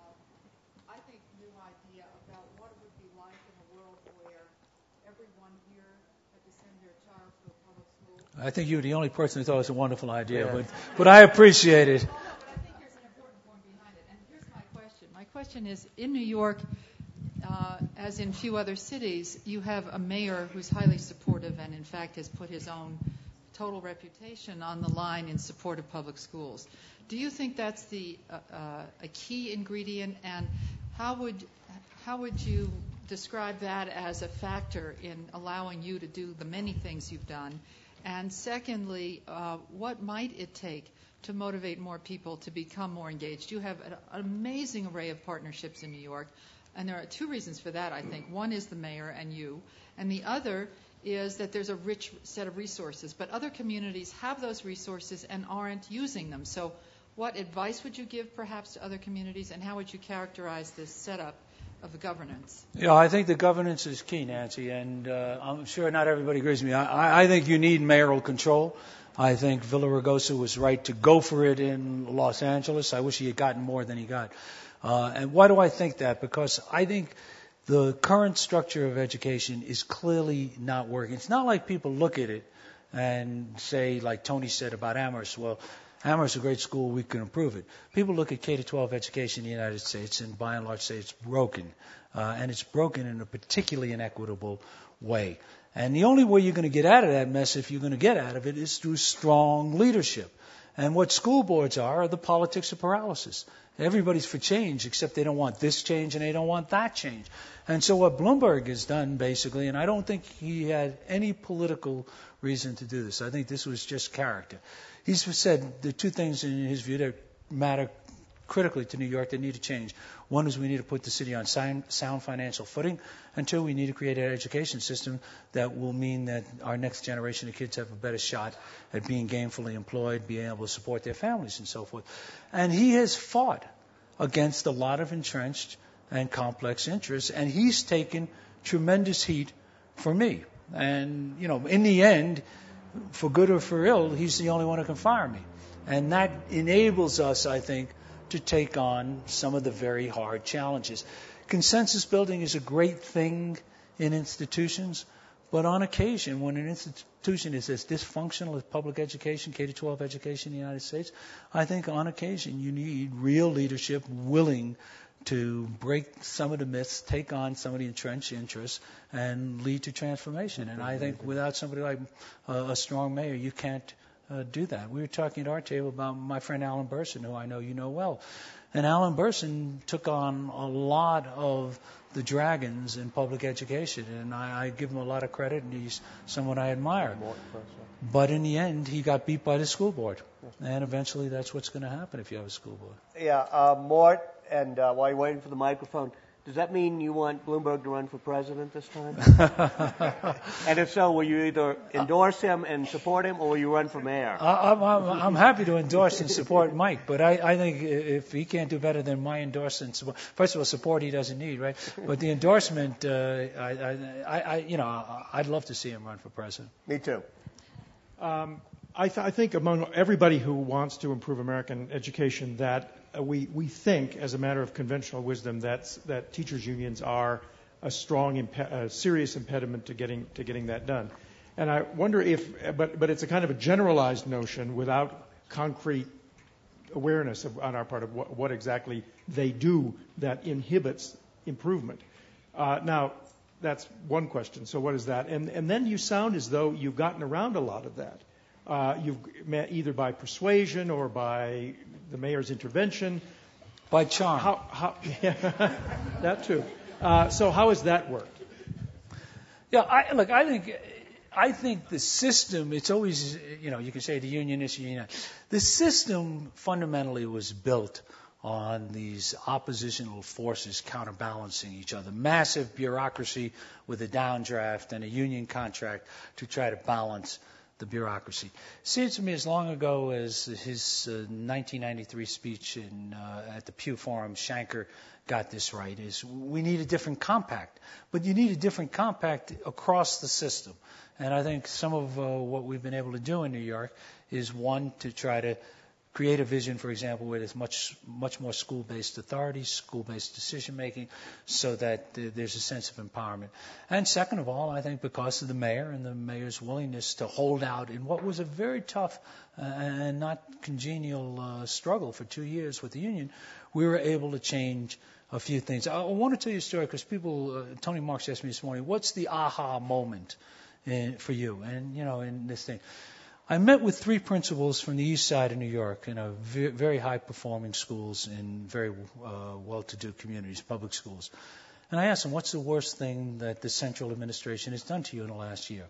uh, I think, new idea about what it would be like in a world where everyone here had to send their child to a public school. I think you were the only person who thought it was a wonderful idea, yeah. but, but I appreciate it. No, but I think there's an important point behind it. And here's my question. My question is, in New York, uh, as in few other cities, you have a mayor who's highly supportive and, in fact, has put his own total reputation on the line in support of public schools. Do you think that's the uh, uh, a key ingredient, and how would how would you describe that as a factor in allowing you to do the many things you've done? And secondly, uh, what might it take to motivate more people to become more engaged? You have an, an amazing array of partnerships in New York, and there are two reasons for that, I think. One is the mayor and you, and the other is that there's a rich set of resources. But other communities have those resources and aren't using them. So what advice would you give perhaps to other communities, and how would you characterize this setup of the governance? Yeah, I think the governance is key, Nancy, and uh, I'm sure not everybody agrees with me. I, I think you need mayoral control. I think Villaraigosa was right to go for it in Los Angeles. I wish he had gotten more than he got. Uh, and why do I think that? Because I think the current structure of education is clearly not working. It's not like people look at it and say, like Tony said about Amherst, well, Amherst is a great school, we can improve it. People look at K to twelve education in the United States and by and large say it's broken. Uh, and it's broken in a particularly inequitable way. And the only way you're going to get out of that mess, if you're going to get out of it, is through strong leadership. And what school boards are are the politics of paralysis. Everybody's for change, except they don't want this change and they don't want that change. And so what Bloomberg has done, basically, and I don't think he had any political reason to do this. I think this was just character. He's said the two things in his view that matter critically to New York that need to change. One is we need to put the city on sound, sound financial footing, and two, we need to create an education system that will mean that our next generation of kids have a better shot at being gainfully employed, being able to support their families and so forth. And he has fought against a lot of entrenched and complex interests, and he's taken tremendous heat for me. And, you know, in the end, for good or for ill, he's the only one who can fire me. And that enables us, I think, to take on some of the very hard challenges. Consensus building is a great thing in institutions, but on occasion, when an institution is as dysfunctional as public education, K through twelve education in the United States, I think on occasion you need real leadership willing to break some of the myths, take on some of the entrenched interests, and lead to transformation. And I think without somebody like uh, a strong mayor, you can't uh, do that. We were talking at our table about my friend Alan Burson, who I know you know well. And Alan Burson took on a lot of the dragons in public education, and I, I give him a lot of credit, and he's someone I admire. But in the end, he got beat by the school board. And eventually that's what's going to happen if you have a school board. Yeah, uh, Mort, and uh, while you're waiting for the microphone, does that mean you want Bloomberg to run for president this time? And if so, will you either endorse him and support him, or will you run for mayor? I, I'm, I'm, I'm happy to endorse and support Mike, but I, I think if he can't do better than my endorsement, support, first of all, support he doesn't need, right? But the endorsement, uh, I, I, I, you know, I'd love to see him run for president. Me too. Um, I, th- I think among everybody who wants to improve American education that uh, we, we think, as a matter of conventional wisdom, that's, that teachers' unions are a strong, impe- a serious impediment to getting to getting that done. And I wonder if, but, but it's a kind of a generalized notion without concrete awareness of, on our part of what, what exactly they do that inhibits improvement. Uh, now, that's one question. So what is that? And, and then you sound as though you've gotten around a lot of that. Uh, you've met either by persuasion or by the mayor's intervention. By charm. How, how, yeah, that too. Uh, so how has that worked? Yeah, I, look, I think, I think the system, it's always, you know, you can say the union is union. The system fundamentally was built on these oppositional forces counterbalancing each other. Massive bureaucracy with a downdraft and a union contract to try to balance the bureaucracy. It seems to me as long ago as his uh, nineteen ninety-three speech in, uh, at the Pew Forum, Shanker got this right, is we need a different compact. But you need a different compact across the system. And I think some of uh, what we've been able to do in New York is, one, to try to create a vision, for example, where there's much much more school-based authority, school-based decision-making, so that uh, there's a sense of empowerment. And second of all, I think because of the mayor and the mayor's willingness to hold out in what was a very tough uh, and not congenial uh, struggle for two years with the union, we were able to change a few things. I want to tell you a story because people, uh, Tony Marks asked me this morning, what's the aha moment in, for you? And, you know, in this thing. I met with three principals from the east side of New York in a ve- very high-performing schools in very uh, well-to-do communities, public schools. And I asked them, what's the worst thing that the central administration has done to you in the last year?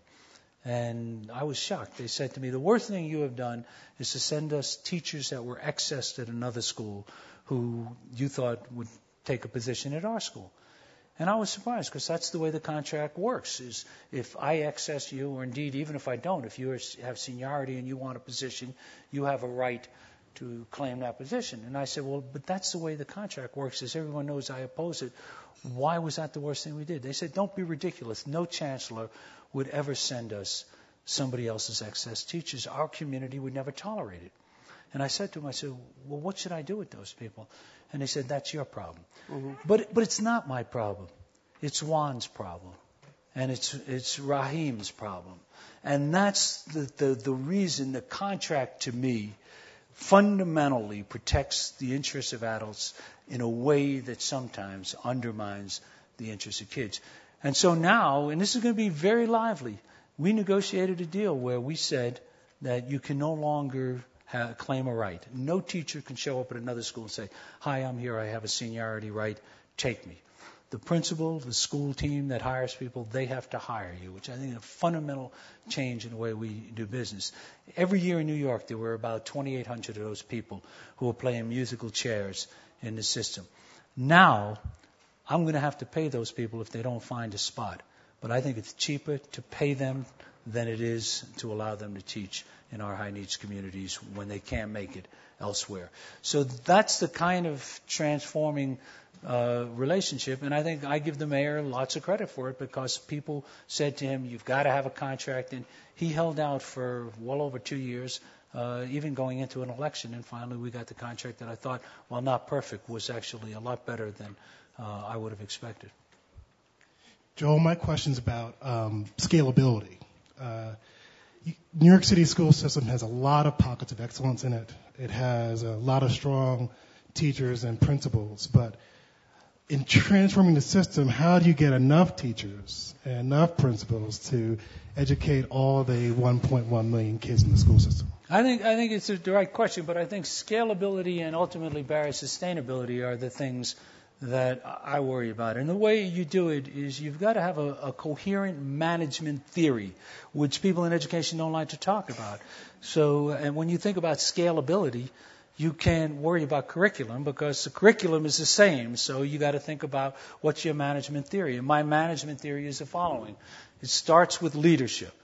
And I was shocked. They said to me, the worst thing you have done is to send us teachers that were accessed at another school who you thought would take a position at our school. And I was surprised because that's the way the contract works, is if I access you, or indeed even if I don't, if you have seniority and you want a position, you have a right to claim that position. And I said, well, but that's the way the contract works, is everyone knows I oppose it. Why was that the worst thing we did? They said, don't be ridiculous. No chancellor would ever send us somebody else's excess teachers. Our community would never tolerate it. And I said to them, I said, well, what should I do with those people? And they said, that's your problem. Mm-hmm. But but it's not my problem. It's Juan's problem. And it's it's Raheem's problem. And that's the, the, the reason the contract, to me, fundamentally protects the interests of adults in a way that sometimes undermines the interests of kids. And so now, and this is going to be very lively, we negotiated a deal where we said that you can no longer have, claim a right. No teacher can show up at another school and say, hi, I'm here, I have a seniority right, take me. The principal, the school team that hires people, they have to hire you, which I think is a fundamental change in the way we do business. Every year in New York, there were about twenty-eight hundred of those people who were playing musical chairs in the system. Now, I'm going to have to pay those people if they don't find a spot. But I think it's cheaper to pay them than it is to allow them to teach in our high-needs communities when they can't make it elsewhere. So that's the kind of transforming uh, relationship, and I think I give the mayor lots of credit for it because people said to him, you've got to have a contract, and he held out for well over two years, uh, even going into an election, and finally we got the contract that I thought, while not perfect, was actually a lot better than uh, I would have expected. Joel, my question's about um, scalability. Uh, New York City school system has a lot of pockets of excellence in it. It has a lot of strong teachers and principals, but in transforming the system, how do you get enough teachers and enough principals to educate all the one point one million kids in the school system? I think I think it's a direct question, but I think scalability and ultimately barrier sustainability are the things that I worry about. And the way you do it is you've got to have a, a coherent management theory, which people in education don't like to talk about. So, and when you think about scalability, you can't worry about curriculum because the curriculum is the same. So you got to think about what's your management theory. And my management theory is the following. It starts with leadership.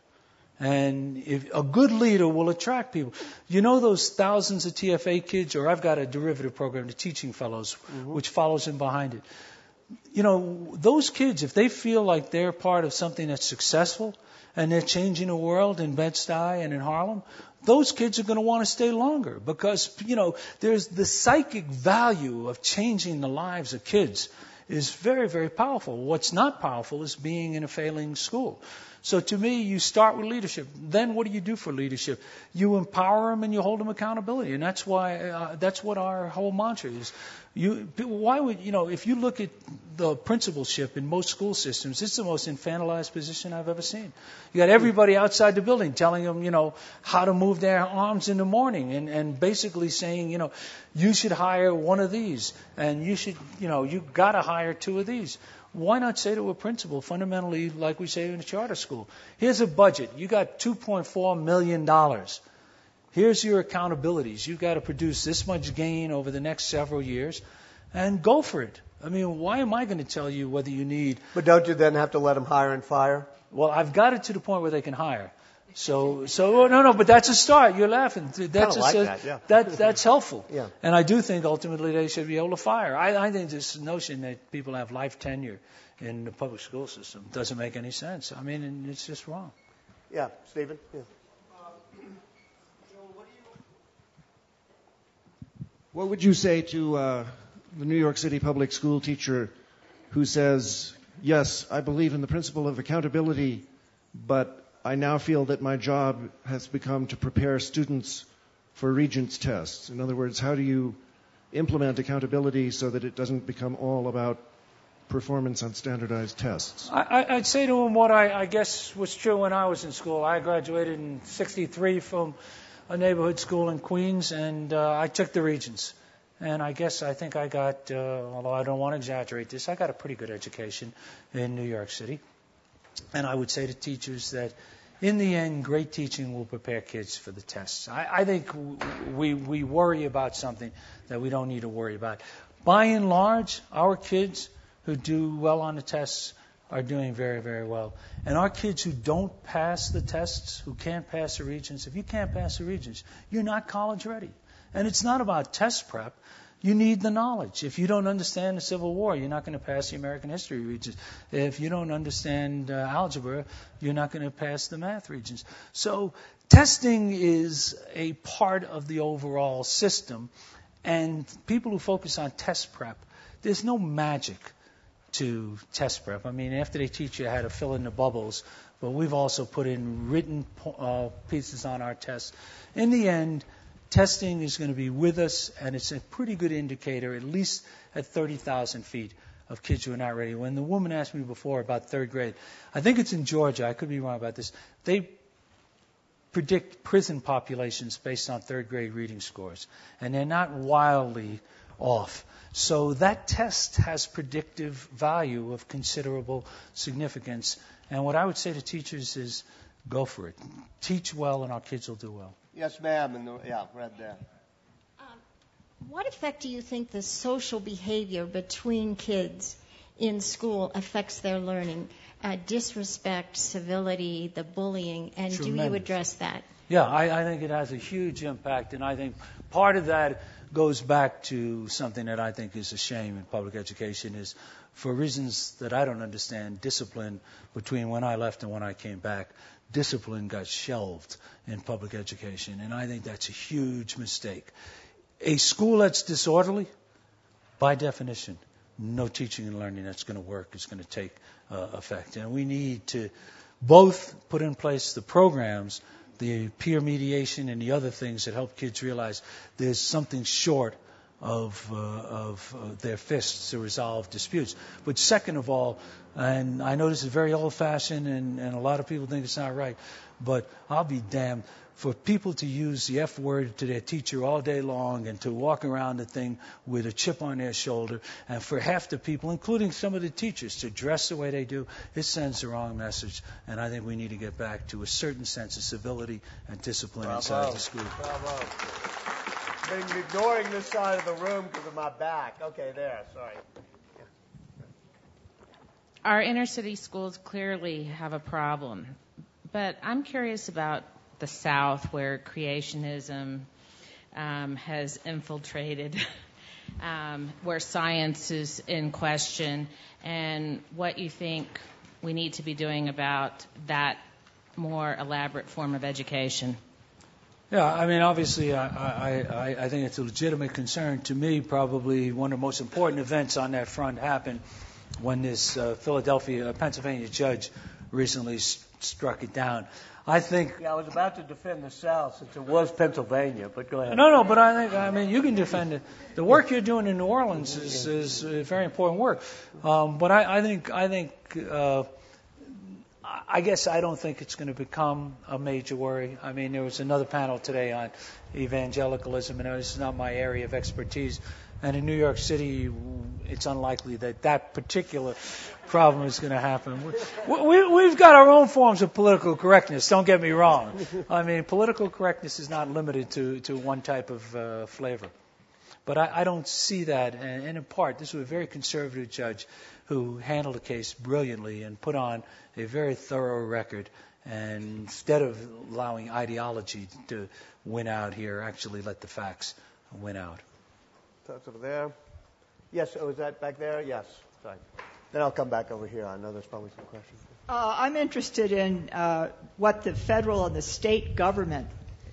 And if a good leader will attract people. You know those thousands of T F A kids, or I've got a derivative program, the Teaching Fellows, mm-hmm. which follows in behind it. You know, those kids, if they feel like they're part of something that's successful and they're changing the world in Bed-Stuy and in Harlem, those kids are going to want to stay longer because, you know, there's the psychic value of changing the lives of kids is very, very powerful. What's not powerful is being in a failing school. So to me, you start with leadership. Then what do you do for leadership? You empower them and you hold them accountability. And that's why, uh, that's what our whole mantra is. You, why would, you know, if you look at the principalship in most school systems, it's the most infantilized position I've ever seen. You got everybody outside the building telling them, you know, how to move their arms in the morning and, and basically saying, you know, you should hire one of these and you should, you know, you got to hire two of these. Why not say to a principal, fundamentally, like we say in a charter school, here's a budget. You got two point four million dollars. Here's your accountabilities. You've got to produce this much gain over the next several years, and go for it. I mean, why am I going to tell you whether you need... But don't you then have to let them hire and fire? Well, I've got it to the point where they can hire. So, so no, no, but that's a start. You're laughing. That's I like a, that, yeah. that, that's helpful. Yeah. And I do think ultimately they should be able to fire. I, I think this notion that people have life tenure in the public school system doesn't make any sense. I mean, it's just wrong. Yeah, Stephen? Yeah. What would you say to uh, the New York City public school teacher who says, yes, I believe in the principle of accountability, but I now feel that my job has become to prepare students for Regents tests? In other words, how do you implement accountability so that it doesn't become all about performance on standardized tests? I, I'd say to him what I, I guess was true when I was in school. I graduated in sixty-three from a neighborhood school in Queens, and uh, I took the Regents. And I guess I think I got, uh, although I don't want to exaggerate this, I got a pretty good education in New York City. And I would say to teachers that in the end, great teaching will prepare kids for the tests. I, I think we, we worry about something that we don't need to worry about. By and large, our kids who do well on the tests are doing very, very well. And our kids who don't pass the tests, who can't pass the Regents, if you can't pass the Regents, you're not college ready. And it's not about test prep. You need the knowledge. If you don't understand the Civil War, you're not going to pass the American History Regents. If you don't understand uh, algebra, you're not going to pass the math Regents. So testing is a part of the overall system. And people who focus on test prep, there's no magic to test prep. I mean, after they teach you how to fill in the bubbles, but we've also put in written uh, pieces on our tests. In the end, testing is going to be with us, and it's a pretty good indicator, at least at thirty thousand feet, of kids who are not ready. When the woman asked me before about third grade, I think it's in Georgia, I could be wrong about this, they predict prison populations based on third grade reading scores. And they're not wildly off. So that test has predictive value of considerable significance. And what I would say to teachers is go for it. Teach well and our kids will do well. Yes, ma'am. And the, yeah, right there. What effect do you think the social behavior between kids in school affects their learning? Uh, disrespect, civility, the bullying, and Tremendous. do you address that? Yeah, I, I think it has a huge impact, and I think part of that goes back to something that I think is a shame in public education is, for reasons that I don't understand, discipline between when I left and when I came back, discipline got shelved in public education, and I think that's a huge mistake. A school that's disorderly, by definition, no teaching and learning that's going to work is going to take uh, effect. And we need to both put in place the programs, the peer mediation and the other things that help kids realize there's something short of, uh, of uh, their fists to resolve disputes. But second of all, and I know this is very old-fashioned and, and a lot of people think it's not right, but I'll be damned for people to use the F word to their teacher all day long and to walk around the thing with a chip on their shoulder, and for half the people, including some of the teachers, to dress the way they do, it sends the wrong message. And I think we need to get back to a certain sense of civility and discipline Bravo. inside the school. Bravo. Been ignoring this side of the room because of my back. Okay, there. Sorry. Our inner city schools clearly have a problem, but I'm curious about the South, where creationism um, has infiltrated, um, where science is in question, and what you think we need to be doing about that more elaborate form of education. Yeah, I mean, obviously, I, I, I, I think it's a legitimate concern. To me, probably one of the most important events on that front happened when this uh, Philadelphia, uh, Pennsylvania judge recently st- struck it down. I think. Yeah, I was about to defend the South since it was Pennsylvania, but go ahead. No, no, but I think, I mean, you can defend it. The work you're doing in New Orleans is, is uh, very important work. Um, but I, I think, I think, uh, I guess I don't think it's going to become a major worry. I mean, there was another panel today on evangelicalism, and this is not my area of expertise. And in New York City, it's unlikely that that particular problem is going to happen. We, we, we've got our own forms of political correctness, don't get me wrong. I mean, political correctness is not limited to, to one type of uh, flavor. But I, I don't see that, and, and in part, this was a very conservative judge who handled the case brilliantly and put on a very thorough record, and instead of allowing ideology to win out here, actually let the facts win out. That's over there. Yes, oh, is that back there? Yes. Sorry. Then I'll come back over here. I know there's probably some questions. Uh, I'm interested in uh, what the federal and the state government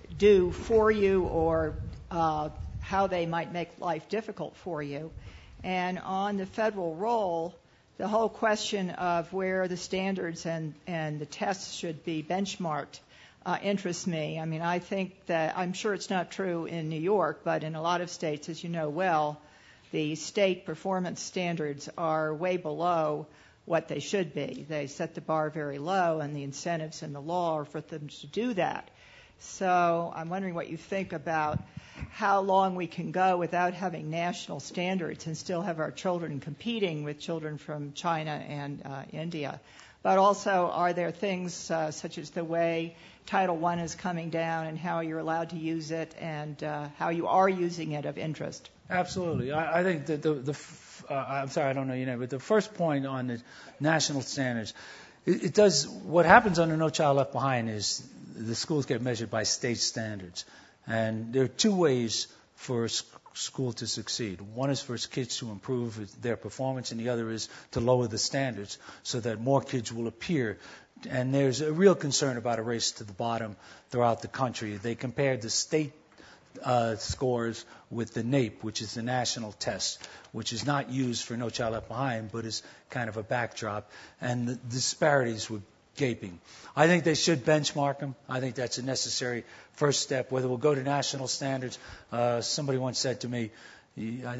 do for you, or uh, how they might make life difficult for you. And on the federal role, the whole question of where the standards and, and the tests should be benchmarked Uh, interests me. I mean, I think that, I'm sure it's not true in New York, but in a lot of states, as you know well, the state performance standards are way below what they should be. They set the bar very low, and the incentives in the law are for them to do that. So I'm wondering what you think about how long we can go without having national standards and still have our children competing with children from China and uh, India. But also, are there things uh, such as the way Title One is coming down and how you're allowed to use it, and uh, how you are using it of interest? Absolutely. I, I think that the, the uh, I'm sorry, I don't know your name, but the first point on the national standards, it, it does, what happens under No Child Left Behind is the schools get measured by state standards. And there are two ways for a school to succeed. One is for its kids to improve their performance, and the other is to lower the standards so that more kids will appear. And there's a real concern about a race to the bottom throughout the country. They compared the state uh, scores with the NAEP, which is the national test, which is not used for No Child Left Behind, but is kind of a backdrop. And the disparities were gaping. I think they should benchmark them. I think that's a necessary first step. Whether we'll go to national standards, uh, somebody once said to me, I think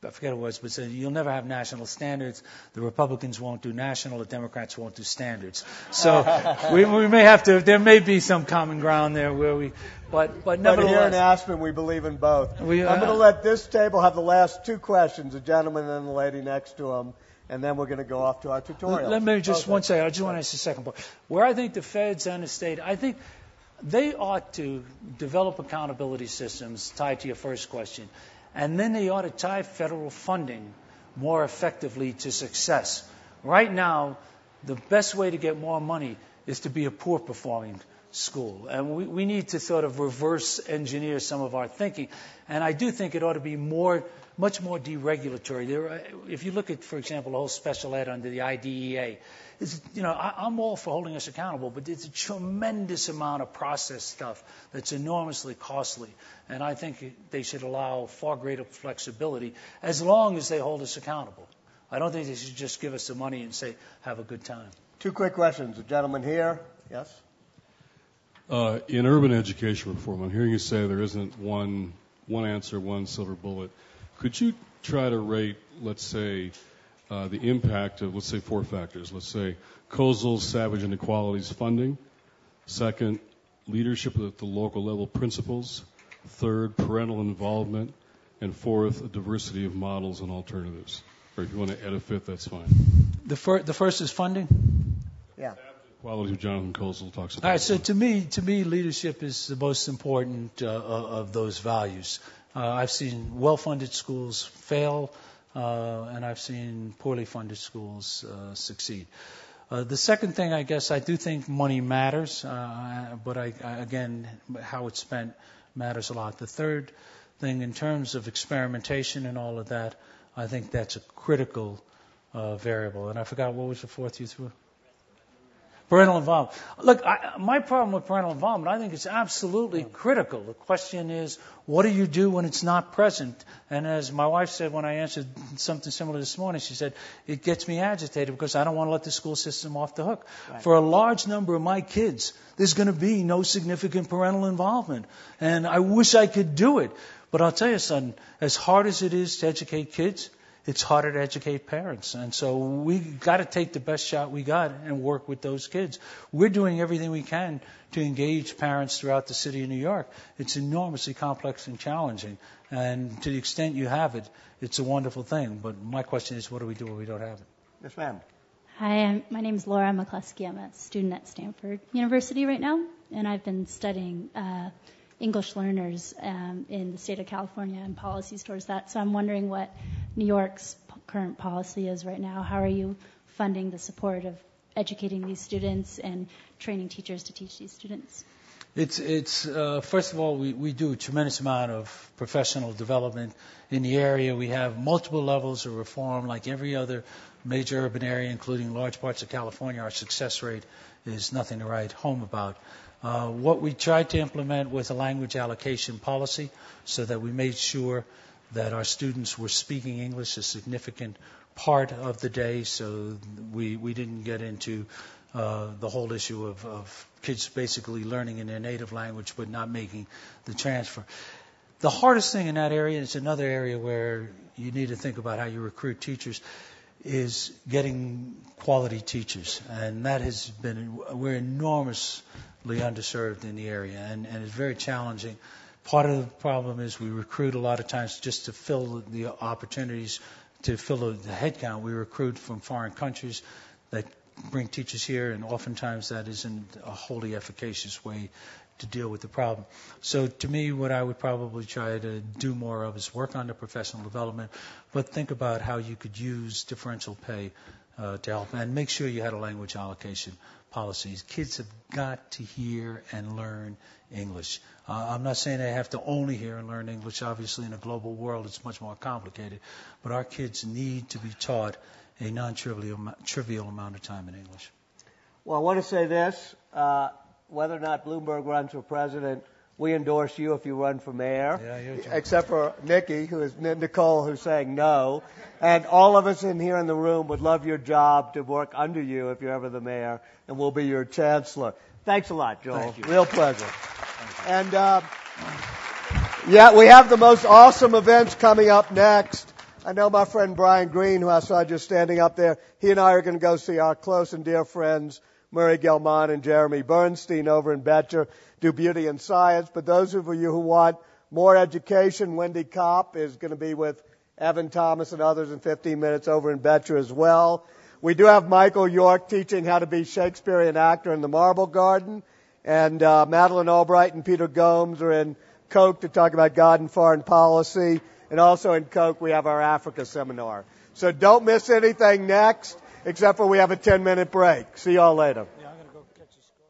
I forget who it was, but said you'll never have national standards. The Republicans won't do national, the Democrats won't do standards. So we, we may have to. There may be some common ground there where we, but but nevertheless. But here in Aspen, we believe in both. We, uh, I'm going to let this table have the last two questions, the gentleman and the lady next to him, and then we're going to go off to our tutorial. Let me just okay. one second. I just want to ask the second part. Where I think the feds and the state, I think they ought to develop accountability systems tied to your first question. And then they ought to tie federal funding more effectively to success. Right now, the best way to get more money is to be a poor performing school. And we, we need to sort of reverse engineer some of our thinking. And I do think it ought to be more, much more deregulatory. There are, if you look at, for example, the whole special ed under the I D E A, it's, you know, I, I'm all for holding us accountable, but there's a tremendous amount of process stuff that's enormously costly. And I think they should allow far greater flexibility as long as they hold us accountable. I don't think they should just give us the money and say, have a good time. Two quick questions. The gentleman here. Yes? Uh, in urban education reform, I'm hearing you say there isn't one one answer, one silver bullet. Could you try to rate, let's say, uh, the impact of, let's say, four factors? Let's say Kozol's Savage Inequalities funding. Second, leadership at the local level principals. Third, parental involvement. And fourth, a diversity of models and alternatives. Or if you want to add a fifth, that's fine. The, fir- the first is funding? Yeah. Qualities of Jonathan Kozol talks about. All right, so to me, to me, leadership is the most important uh, of those values. Uh, I've seen well-funded schools fail, uh, and I've seen poorly funded schools uh, succeed. Uh, the second thing, I guess, I do think money matters, uh, but I, I, again, how it's spent matters a lot. The third thing, in terms of experimentation and all of that, I think that's a critical uh, variable. And I forgot, what was the fourth you threw? Parental involvement. Look, I, my problem with parental involvement, I think it's absolutely critical. The question is, what do you do when it's not present? And as my wife said when I answered something similar this morning, she said, it gets me agitated because I don't want to let the school system off the hook. Right. For a large number of my kids, there's going to be no significant parental involvement. And I wish I could do it. But I'll tell you, son, as hard as it is to educate kids, it's harder to educate parents. And so we got to take the best shot we got and work with those kids. We're doing everything we can to engage parents throughout the city of New York. It's enormously complex and challenging. And to the extent you have it, it's a wonderful thing. But my question is, what do we do when we don't have it? Yes, ma'am. Hi, I'm, my name is Laura McCluskey. I'm a student at Stanford University right now, and I've been studying uh, English learners um, in the state of California and policies towards that. So I'm wondering what New York's p- current policy is right now. How are you funding the support of educating these students and training teachers to teach these students? It's, it's uh, first of all, we, we do a tremendous amount of professional development in the area. We have multiple levels of reform, like every other major urban area, including large parts of California. Our success rate is nothing to write home about. Uh, what we tried to implement was a language allocation policy so that we made sure that our students were speaking English a significant part of the day, so we, we didn't get into uh, the whole issue of, of kids basically learning in their native language but not making the transfer. The hardest thing in that area, and it's another area where you need to think about how you recruit teachers, is getting quality teachers. And that has been, we're enormously underserved in the area, and, and it's very challenging. Part of the problem is we recruit a lot of times just to fill the opportunities, to fill the headcount. We recruit from foreign countries that bring teachers here, and oftentimes that isn't a wholly efficacious way to deal with the problem. So to me, what I would probably try to do more of is work on the professional development, but think about how you could use differential pay uh, to help, and make sure you had a language allocation policies. Kids have got to hear and learn English. Uh, I'm not saying they have to only hear and learn English. Obviously, in a global world, it's much more complicated. But our kids need to be taught a non-trivial trivial amount of time in English. Well, I want to say this. Uh, whether or not Bloomberg runs for president, we endorse you if you run for mayor, yeah, you're except for Nikki, who is Nicole, who's saying no. And all of us in here in the room would love your job to work under you if you're ever the mayor, and we'll be your chancellor. Thanks a lot, Joel. Thank you. Real pleasure. And, uh, yeah, we have the most awesome events coming up next. I know my friend Brian Green, who I saw just standing up there, he and I are going to go see our close and dear friends Murray Gelman and Jeremy Bernstein over in Betcher, do beauty and science. But those of you who want more education, Wendy Kopp is going to be with Evan Thomas and others in fifteen minutes over in Betcher as well. We do have Michael York teaching how to be Shakespearean actor in the Marble Garden. And uh, Madeline Albright and Peter Gomes are in Coke to talk about God and foreign policy. And also in Coke, we have our Africa seminar. So don't miss anything next, except for we have a ten-minute break. See y'all later. Yeah, I'm going to go catch a score.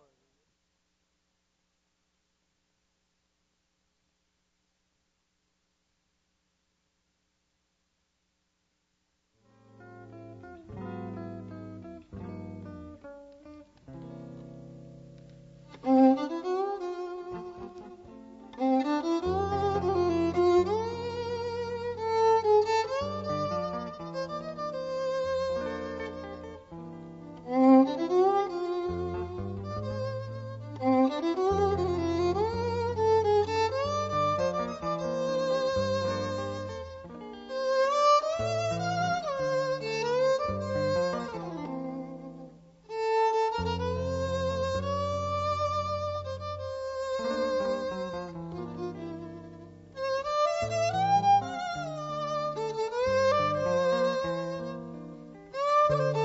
Thank you.